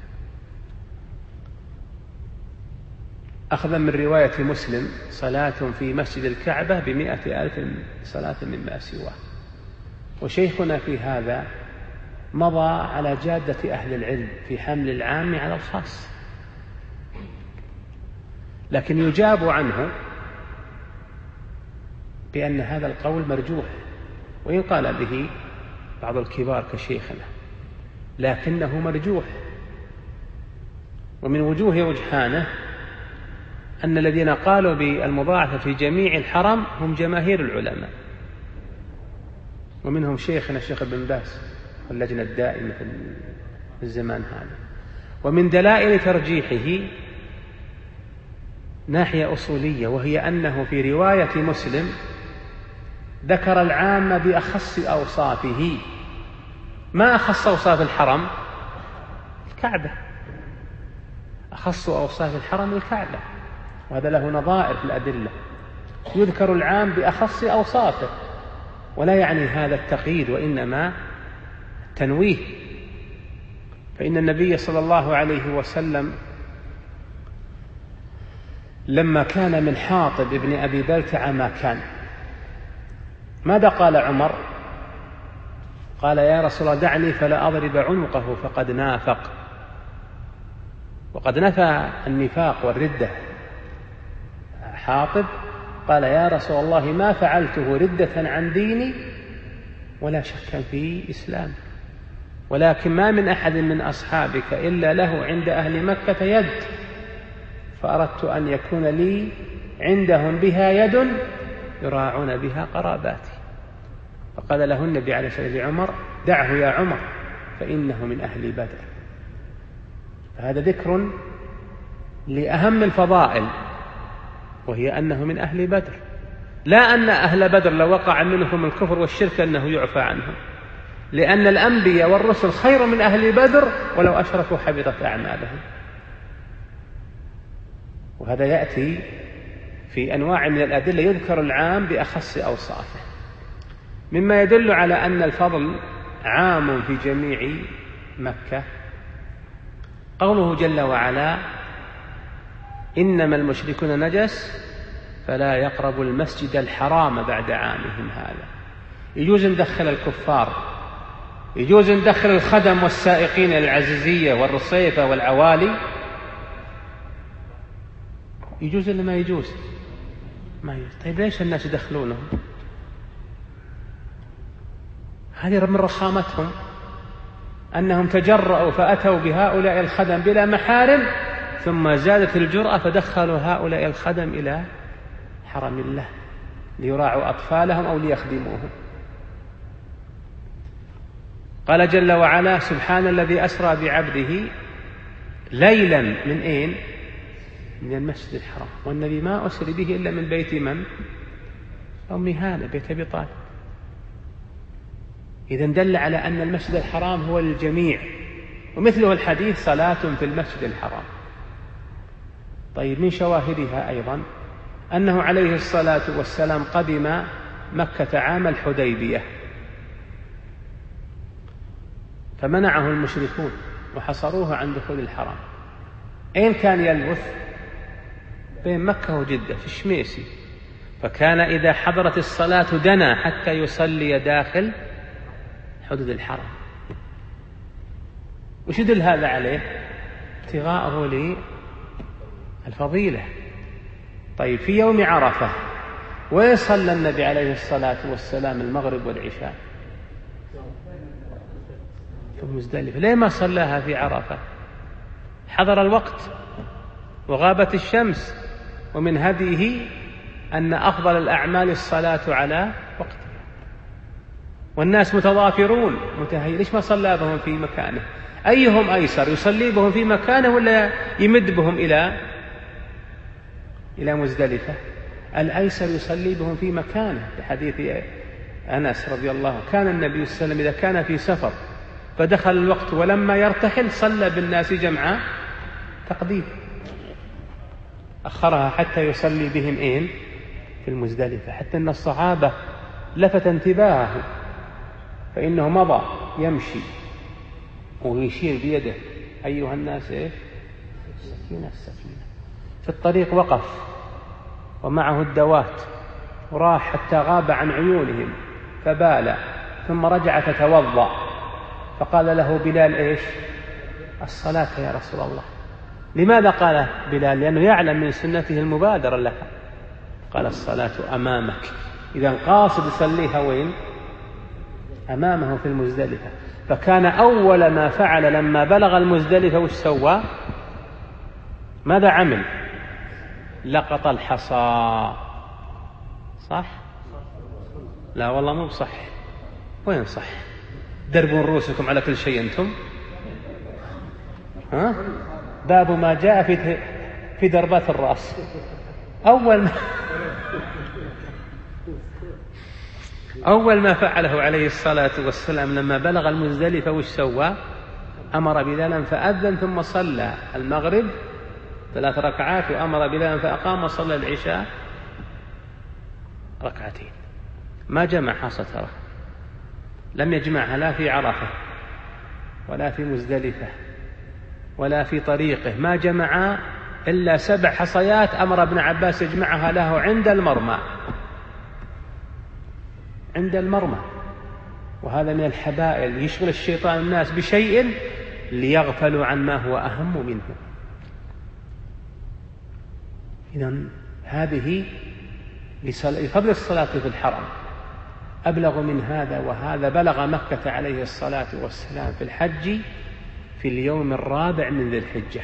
S1: أخذا من رواية مسلم: صلاة في مسجد الكعبة بمئة ألف صلاة مما سواه. وشيخنا في هذا مضى على جادة أهل العلم في حمل العام على الخاص، لكن يجاب عنه بأن هذا القول مرجوح، وإن قال به بعض الكبار كشيخنا، لكنه مرجوح. ومن وجوه رجحانه أن الذين قالوا بالمضاعفة في جميع الحرم هم جماهير العلماء، ومنهم شيخنا الشيخ ابن باز واللجنة الدائمة في الزمان هذا. ومن دلائل ترجيحه ناحية أصولية، وهي أنه في رواية مسلم ذكر العام بأخص أوصافه. ما أخص أوصاف الحرم؟ الكعبة. أخص أوصاف الحرم الكعبة، وهذا له نظائر في الأدلة. يذكر العام بأخص أوصافه، ولا يعني هذا التقييد، وإنما تنويه. فإن النبي صلى الله عليه وسلم لما كان من حاطب ابن أبي بلتع ما كان، ماذا قال عمر؟ قال: يا رسول الله دعني فلا أضرب عنقه فقد نافق. وقد نفى النفاق والردة حاطب، قال: يا رسول الله ما فعلته ردة عن ديني ولا شكا في إسلام، ولكن ما من أحد من أصحابك إلا له عند أهل مكة يد، فأردت أن يكون لي عندهم بها يد يراعون بها قراباتي. فقال له النبي عليه الصلاة والسلام لعمر: دعه يا عمر فإنه من أهل بدر. فهذا ذكر لأهم الفضائل، وهي أنه من أهل بدر، لا أن أهل بدر لو وقع منهم الكفر والشرك أنه يعفى عنهم، لأن الأنبياء والرسل خير من أهل بدر ولو أشركوا حبطت أعمالهم. وهذا يأتي في أنواع من الأدلة، يذكر العام بأخص أوصافه. مما يدل على أن الفضل عام في جميع مكة قوله جل وعلا: إنما المشركون نجس فلا يقربوا المسجد الحرام بعد عامهم هذا. يجوز ندخل الكفار، يجوز ندخل الخدم والسائقين العزيزية والرصيفة والعوالي، يجوز ولا ما يجوز؟ ما يجوز. طيب ليش الناس يدخلونهم؟ هذه من رخامتهم أنهم تجرؤوا فأتوا بهؤلاء الخدم بلا محارم، ثم زادت الجرأة فدخلوا هؤلاء الخدم إلى حرم الله ليراعوا أطفالهم أو ليخدموهم. قال جل وعلا: سبحان الذي أسرى بعبده ليلا من أين؟ من المسجد الحرام. والنبي ما أسري به إلا من بيت من؟ أم هانة بيت أبي طالب. إذن دل على أن المسجد الحرام هو للجميع، ومثله الحديث: صلاة في المسجد الحرام. طيب من شواهدها أيضا أنه عليه الصلاة والسلام قدم مكة عام الحديبية، فمنعه المشركون وحصروه عن دخول الحرام. أين كان يلبث؟ بين مكة وجدة في الشميسي، فكان إذا حضرت الصلاة دنا حتى يصلي داخل حدود الحرم. وش يدل هذا عليه؟ ابتغاءه للفضيلة. طيب في يوم عرفة وين صلى النبي عليه الصلاة والسلام المغرب والعشاء؟ في مزدلفة. ليه ما صلاها في عرفة؟ حضر الوقت وغابت الشمس، ومن هديه أن أفضل الأعمال الصلاة على وقتها، والناس متضافرون متهيئ. ليش ما صلى بهم في مكانه؟ أيهم أيسر، يصلي بهم في مكانه ولا يمد بهم إلى إلى مزدلفة، الأيسر يصلي بهم في مكانه، بحديث أنس رضي الله عنه كان النبي صلى الله عليه وسلم إذا كان في سفر فدخل الوقت ولما يرتحل صلى بالناس جمعا تقديم، أخرها حتى يصلي بهم إين في المزدلفة، حتى أن الصحابة لفت انتباهه فإنه مضى يمشي ويشير بيده أيها الناس إيه؟ السكينة السكينة. في الطريق وقف ومعه الدوات وراح حتى غاب عن عيونهم فبال، ثم رجع فتوضأ، فقال له بلال إيش؟ الصلاة يا رسول الله. لماذا قال بلال؟ لأنه يعلم من سنته المبادرة لها. قال الصلاة أمامك، إذا قاصد يصليها وين؟ أمامه في المزدلفة. فكان أول ما فعل لما بلغ المزدلفة وش سوى؟ ماذا عمل؟ لقط الحصى. صح؟ لا والله مو بصح. وين صح؟ دربون رؤوسكم على كل شيء أنتم. ها؟ باب ما جاء في في دربات الرأس. أول ما أول ما فعله عليه الصلاة والسلام لما بلغ المزدلفة وش سوى؟ أمر بلالا فأذن ثم صلى المغرب ثلاث ركعات، وأمر بلالا فأقام وصلى العشاء ركعتين. ما جمع حصى ترى، لم يجمعها لا في عرفة ولا في مزدلفة ولا في طريقه، ما جمع إلا سبع حصيات أمر ابن عباس يجمعها له عند المرمى، عند المرمى. وهذا من الحبائل، يشغل الشيطان الناس بشيء ليغفلوا عن ما هو أهم منه. إذن هذه لفضل الصلاة في الحرم أبلغ من هذا. وهذا بلغ مكة عليه الصلاة والسلام في الحج في اليوم الرابع من ذي الحجة،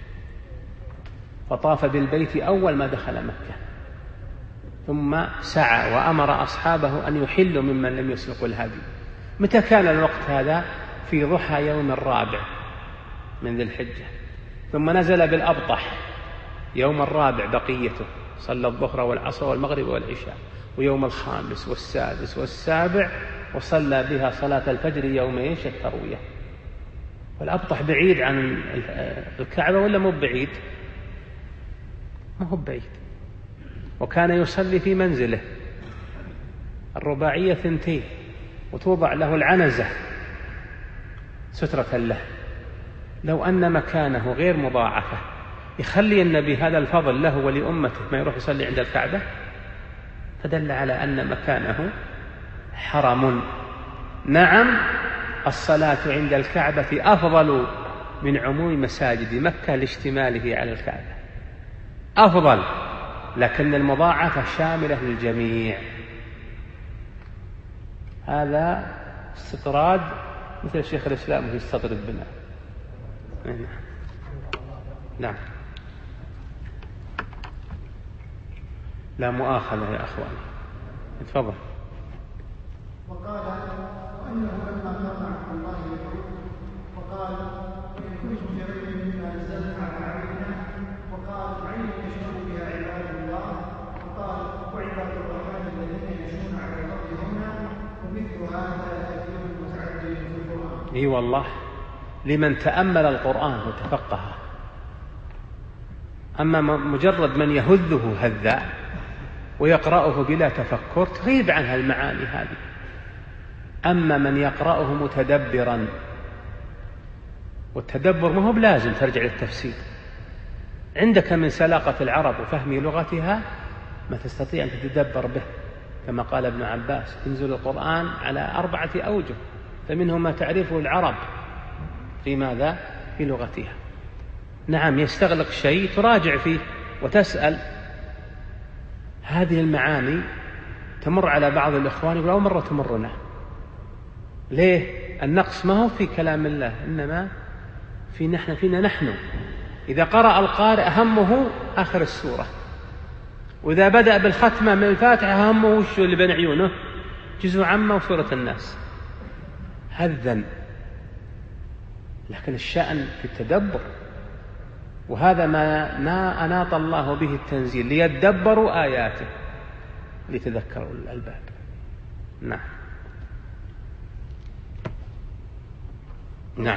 S1: فطاف بالبيت أول ما دخل مكة، ثم سعى وأمر أصحابه أن يحلوا ممن لم يسلقوا الهدي. متى كان الوقت هذا؟ في ضحى يوم الرابع من ذي الحجة. ثم نزل بالأبطح يوم الرابع بقيته، صلى الظهر والعصر والمغرب والعشاء، ويوم الخامس والسادس والسابع وصلى بها صلاة الفجر يوم ايش؟ التروية. والأبطح بعيد عن الكعبة ولا مو بعيد؟ ما هو بعيد. وكان يصلي في منزله الرباعية ثنتين، وتوضع له العنزة سترة له. لو أن مكانه غير مضاعفة يخلي النبي هذا الفضل له ولأمته ما يروح يصلي عند الكعبة؟ فدل على أن مكانه حرم. نعم، الصلاة عند الكعبة أفضل من عموم مساجد مكة لاشتماله على الكعبة، أفضل، لكن المضاعفة شاملة للجميع. هذا استطراد مثل شيخ الإسلام في يستطرد بنا. نعم، لا مؤاخذة يا أخوان، تفضل.
S2: وقال وأنه لما قام عبد الله يدعو وقال إن كنت بغير مما نزلنا على عبدنا، وقال عين يشرب بها عباد الله، وقال وعباد الرحمن الذين يمشون على الأرض هنا، ومثل هذا كثير متعدد في القرآن.
S1: اي والله، لمن تأمل القرآن وتفقهه. أما مجرد من يهذه هذا ويقرأه بلا تفكر تغيب عنها المعاني هذه. أما من يقرأه متدبرا، والتدبر ما هو بلازم ترجع للتفسير، عندك من سلاقة العرب وفهم لغتها ما تستطيع أن تتدبر به، كما قال ابن عباس ينزل القرآن على أربعة أوجه، فمنه ما تعرفه العرب في ماذا؟ في لغتها. نعم، يستغلق شيء تراجع فيه وتسأل. هذه المعاني تمر على بعض الإخوان يقول أول مرة تمرنا. ليه؟ النقص ما هو في كلام الله، إنما في نحن فينا نحن. إذا قرأ القارئ همه آخر السورة، وإذا بدأ بالختمة من الفاتحة همه وش اللي بين عيونه؟ جزء عامة وسورة الناس. هذا لكن الشأن في التدبر. وهذا ما أناط الله به التنزيل ليدبروا آياته ليتذكروا الألباب. نعم نعم.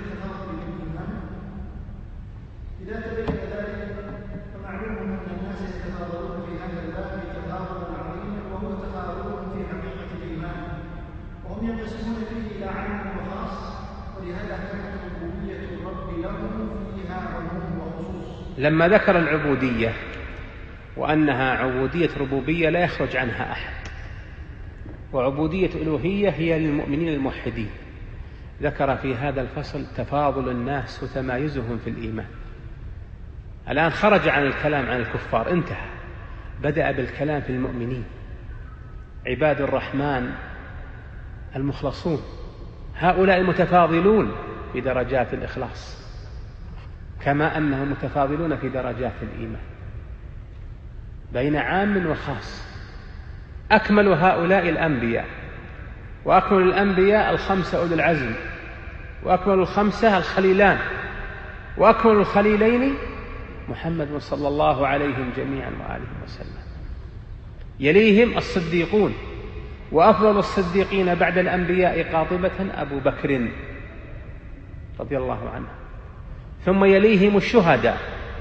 S2: إذا تبين ذلك فمعلوم أن الناس يتفاضلون في هذا الباب تفاضلا عظيما، وهو تفاضل في حقيقة الإيمان، وهم ينقسمون فيه إلى عام وخاص، ولهذا كانت ربوبية الرب لهم فيها عموم وخصوص.
S1: لما ذكر العبودية وأنها عبودية ربوبية لا يخرج عنها أحد، وعبودية ألوهية هي للمؤمنين الموحدين، ذكر في هذا الفصل تفاضل الناس وتمايزهم في الإيمان. الآن خرج عن الكلام عن الكفار، انتهى، بدأ بالكلام في المؤمنين، عباد الرحمن المخلصون، هؤلاء المتفاضلون في درجات الإخلاص كما أنهم متفاضلون في درجات الإيمان بين عام وخاص. أكمل هؤلاء الأنبياء، وأكمل الأنبياء الخمسة أولي العزم، وأكمل الخمسة الخليلان، وأكمل الخليلين محمد صلى الله عليهم جميعا وآله وسلم. يليهم الصديقون، وأفضل الصديقين بعد الأنبياء قاطبة أبو بكر رضي الله عنه، ثم يليهم الشهداء،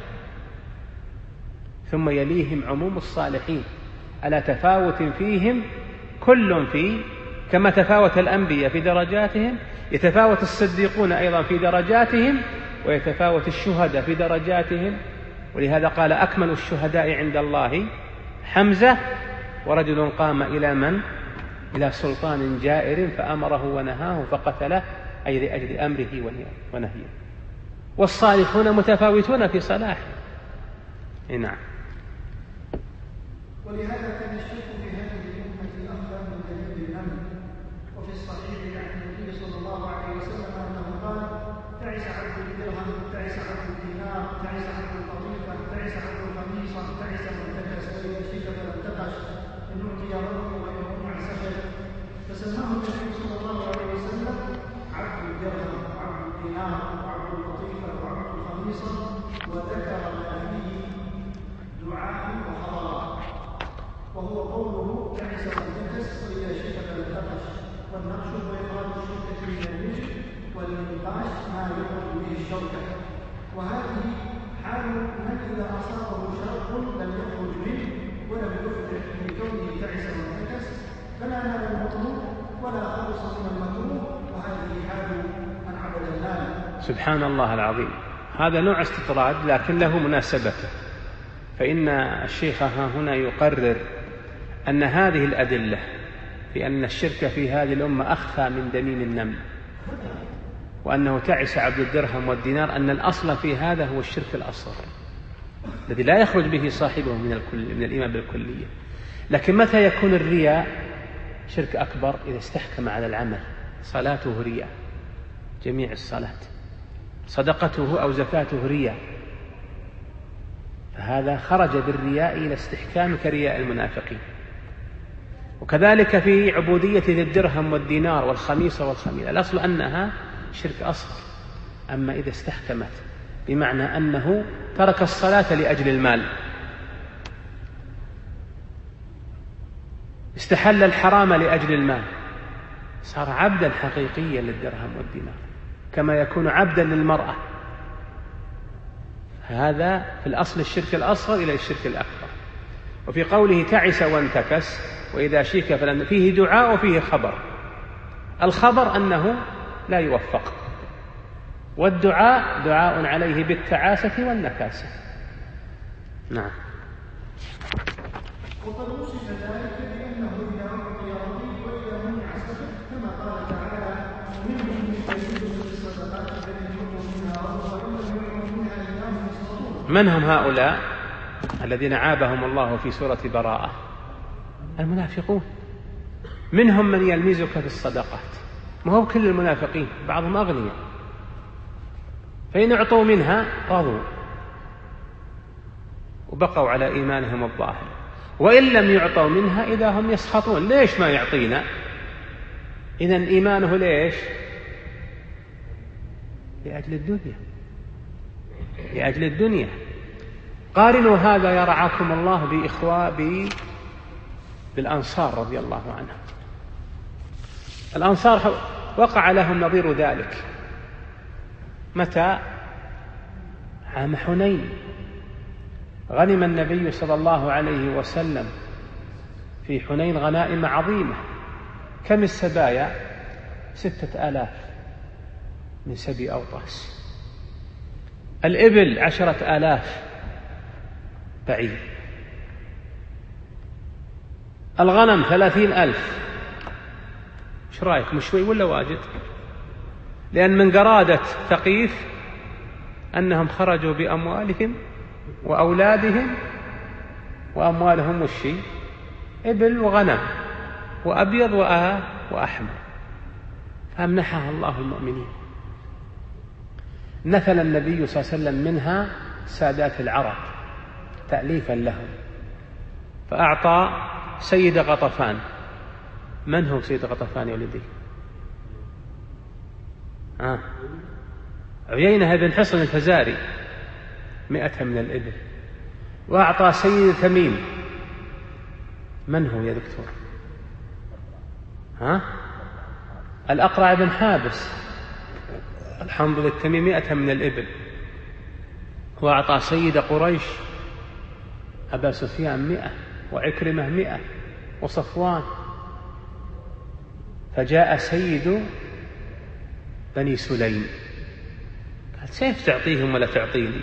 S1: ثم يليهم عموم الصالحين على تفاوت فيهم، كل في كما تفاوت الأنبياء في درجاتهم يتفاوت الصديقون أيضا في درجاتهم، ويتفاوت الشهداء في درجاتهم. ولهذا قال أكمل الشهداء عند الله حمزة، ورجل قام إلى من؟ إلى سلطان جائر فأمره ونهاه فقتله، أي لأجل أمره ونهيه. والصالحون متفاوتون في صلاح. نعم.
S2: ولهذا كان الشرك في هذه الأمة أفضل من دليل الأمن. وفي الصحيح عن النبي صلى الله عليه وسلم أنه قال: تعس عبد الدرهم، تعس عبد الدينار، تعس عبد القطيفة، تعس عبد القميصة، تعس من تكس إلى شيك فلم تقش، إن أعطي ربه ويكون عن سفر. فسماه النبي صلى الله عليه وسلم عبد الدرهم وعبد الدينار وعبد القطيفة وعبد القميصة، وذكر ما فيه دعاء وخضراء، وهو قوله تعس وانتكس وإذا شئت فلتقش. والنقش هو إخراج الشوكة من الوجه، والنقاش ما يخرج به الشوكة. وهذه حال من إذا أصابه شرق لم يخرج منه ولم يفلح في كونه تعس وانتكس، فلا نال المطلوب ولا خلص من المكروه، وهذه حال من عبد المال.
S1: سبحان الله العظيم. هذا نوع استطراد لكن له مناسبته، فإن الشيخ هنا يقرر أن هذه الأدلة في أن الشرك في هذه الأمة أخفى من دميم النمل، وأنه تعس عبد الدرهم والدينار، أن الأصل في هذا هو الشرك الأصغر الذي لا يخرج به صاحبه من, الكل من الإيمان بالكلية. لكن متى يكون الرياء شرك أكبر؟ إذا استحكم على العمل، صلاته رياء، جميع الصلاة، صدقته أو زكاته رياء، فهذا خرج بالرياء إلى استحكام كرياء المنافقين. وكذلك في عبودية ذي الدرهم والدينار والخميصة والخميلة، الأصل أنها شرك أصغر. أما إذا استحكمت بمعنى أنه ترك الصلاة لأجل المال، استحل الحرام لأجل المال، صار عبدا حقيقيا للدرهم والدينار، كما يكون عبدا للمرأة. هذا في الأصل الشرك الأصغر إلى الشرك الأكبر. وفي قوله تعس وانتكس وإذا شيك فلن، فيه دعاء وفيه خبر. الخبر أنه لا يوفق، والدعاء دعاء عليه بالتعاسة والنكاسة. نعم.
S2: وقد وصف ذلك بأنه إذا أعطي رضي وإذا منع سكت، كما قال تعالى: ومنهم من يلزم بالصدقات فإن يعطوا منها رضوا وإن لم يعطوا منها إذا هم يسخطون.
S1: من هم هؤلاء الذين عابهم الله في سورة براءة؟ المنافقون. منهم من يلمزك في الصدقات، ما هو كل المنافقين، بعضهم أغنياء، فإن أعطوا منها رضوا وبقوا على إيمانهم الظاهر، وإن لم يعطوا منها إذا هم يسخطون. ليش ما يعطينا؟ إذن إيمانه ليش؟ لأجل الدنيا، لأجل الدنيا. قارنوا هذا يا رعاكم الله بإخوة بالأنصار رضي الله عنهم. الأنصار وقع لهم نظير ذلك. متى؟ عام حنين. غنم النبي صلى الله عليه وسلم في حنين غنائم عظيمة. كم السبايا؟ ستة آلاف من سبي أوطاس. الإبل عشرة آلاف بعير. الغنم ثلاثين ألف. ايش رأيك؟ مش شوي ولا واجد؟ لأن من قرادة ثقيف أنهم خرجوا بأموالهم وأولادهم، وأموالهم والشيء إبل وغنم وأبيض وأحمر، فأمنحها الله المؤمنين. نثل النبي صلى الله عليه وسلم منها سادات العرب تأليفا لهم، فأعطى سيد غطفان. من هو سيد غطفان يا ولدي؟ آه. عيينة بن حصن الفزاري مئة من الإبل. وأعطى سيد تميم. من هو يا دكتور؟ ها؟ الأقرع بن حابس الحنظل التميم مئة من الإبل. وأعطى سيد قريش أبا سفيان مئة، وعكرمة مئة، وصفوان. فجاء سيد بني سليم قال كيف تعطيهم ولا تعطيني؟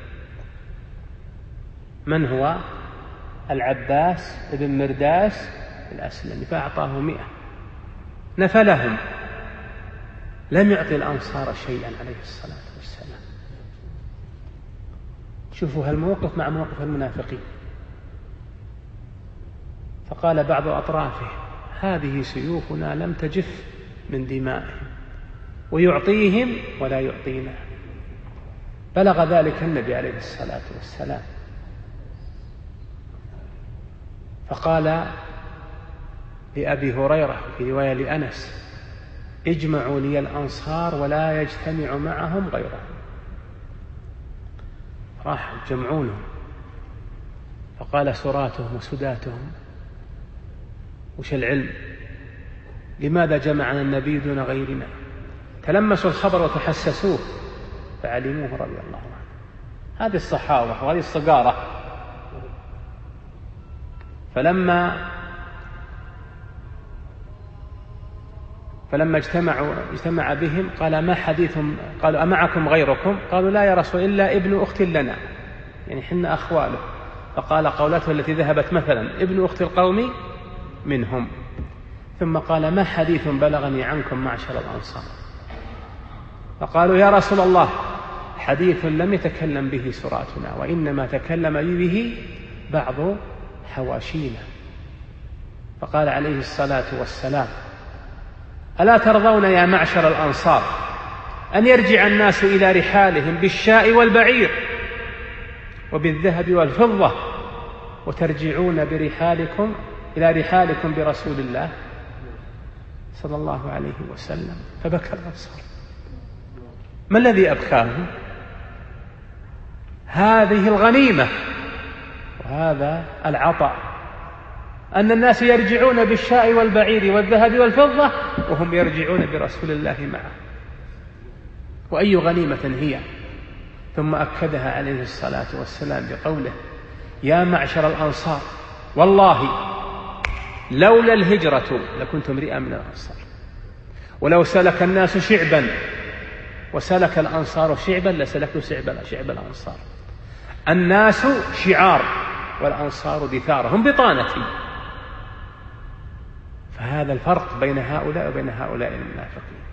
S1: من هو؟ العباس بن مرداس الأسلمي، فأعطاه مئة. نفلهم، لم يعطي الأنصار شيئا عليه الصلاة والسلام. شوفوا هالموقف مع موقف المنافقين. فقال بعض أطرافه هذه سيوفنا لم تجف من دمائهم، ويعطيهم ولا يعطينا. بلغ ذلك النبي عليه الصلاة والسلام، فقال لأبي هريرة في رواية لأنس اجمعوا لي الأنصار ولا يجتمع معهم غيرهم. راح جمعونهم، فقال سراتهم وسداتهم وش العلم؟ لماذا جمعنا النبي دون غيرنا؟ تلمسوا الخبر وتحسسوه فعلموه رضي الله عنه. هذه الصحابة وهذه الصقارة. فلما فلما اجتمعوا اجتمع بهم قال ما حديث؟ قالوا أمعكم غيركم؟ قالوا لا يا رسول إلا ابن أخت لنا، يعني حنا أخواله. فقال قولته التي ذهبت مثلا ابن أخت القوم منهم. ثم قال ما حديث بلغني عنكم معشر الأنصار؟ فقالوا يا رسول الله حديث لم يتكلم به سراتنا، وإنما تكلم به بعض حواشينا. فقال عليه الصلاة والسلام ألا ترضون يا معشر الأنصار أن يرجع الناس إلى رحالهم بالشاء والبعير وبالذهب والفضة، وترجعون برحالكم إلى رحالكم برسول الله صلى الله عليه وسلم؟ فبكى الأنصار. ما الذي أبكاهم؟ هذه الغنيمة وهذا العطاء، أن الناس يرجعون بالشاء والبعير والذهب والفضة وهم يرجعون برسول الله معه. وأي غنيمة هي؟ ثم أكدها عليه الصلاة والسلام بقوله يا معشر الأنصار والله لولا الهجرة لكنت امرئا من الأنصار، ولو سلك الناس شعبا وسلك الأنصار شعبا لسلكوا شعب شعب الأنصار. الناس شعار والأنصار دثار، هم بطانتي. فهذا الفرق بين هؤلاء وبين هؤلاء المنافقين.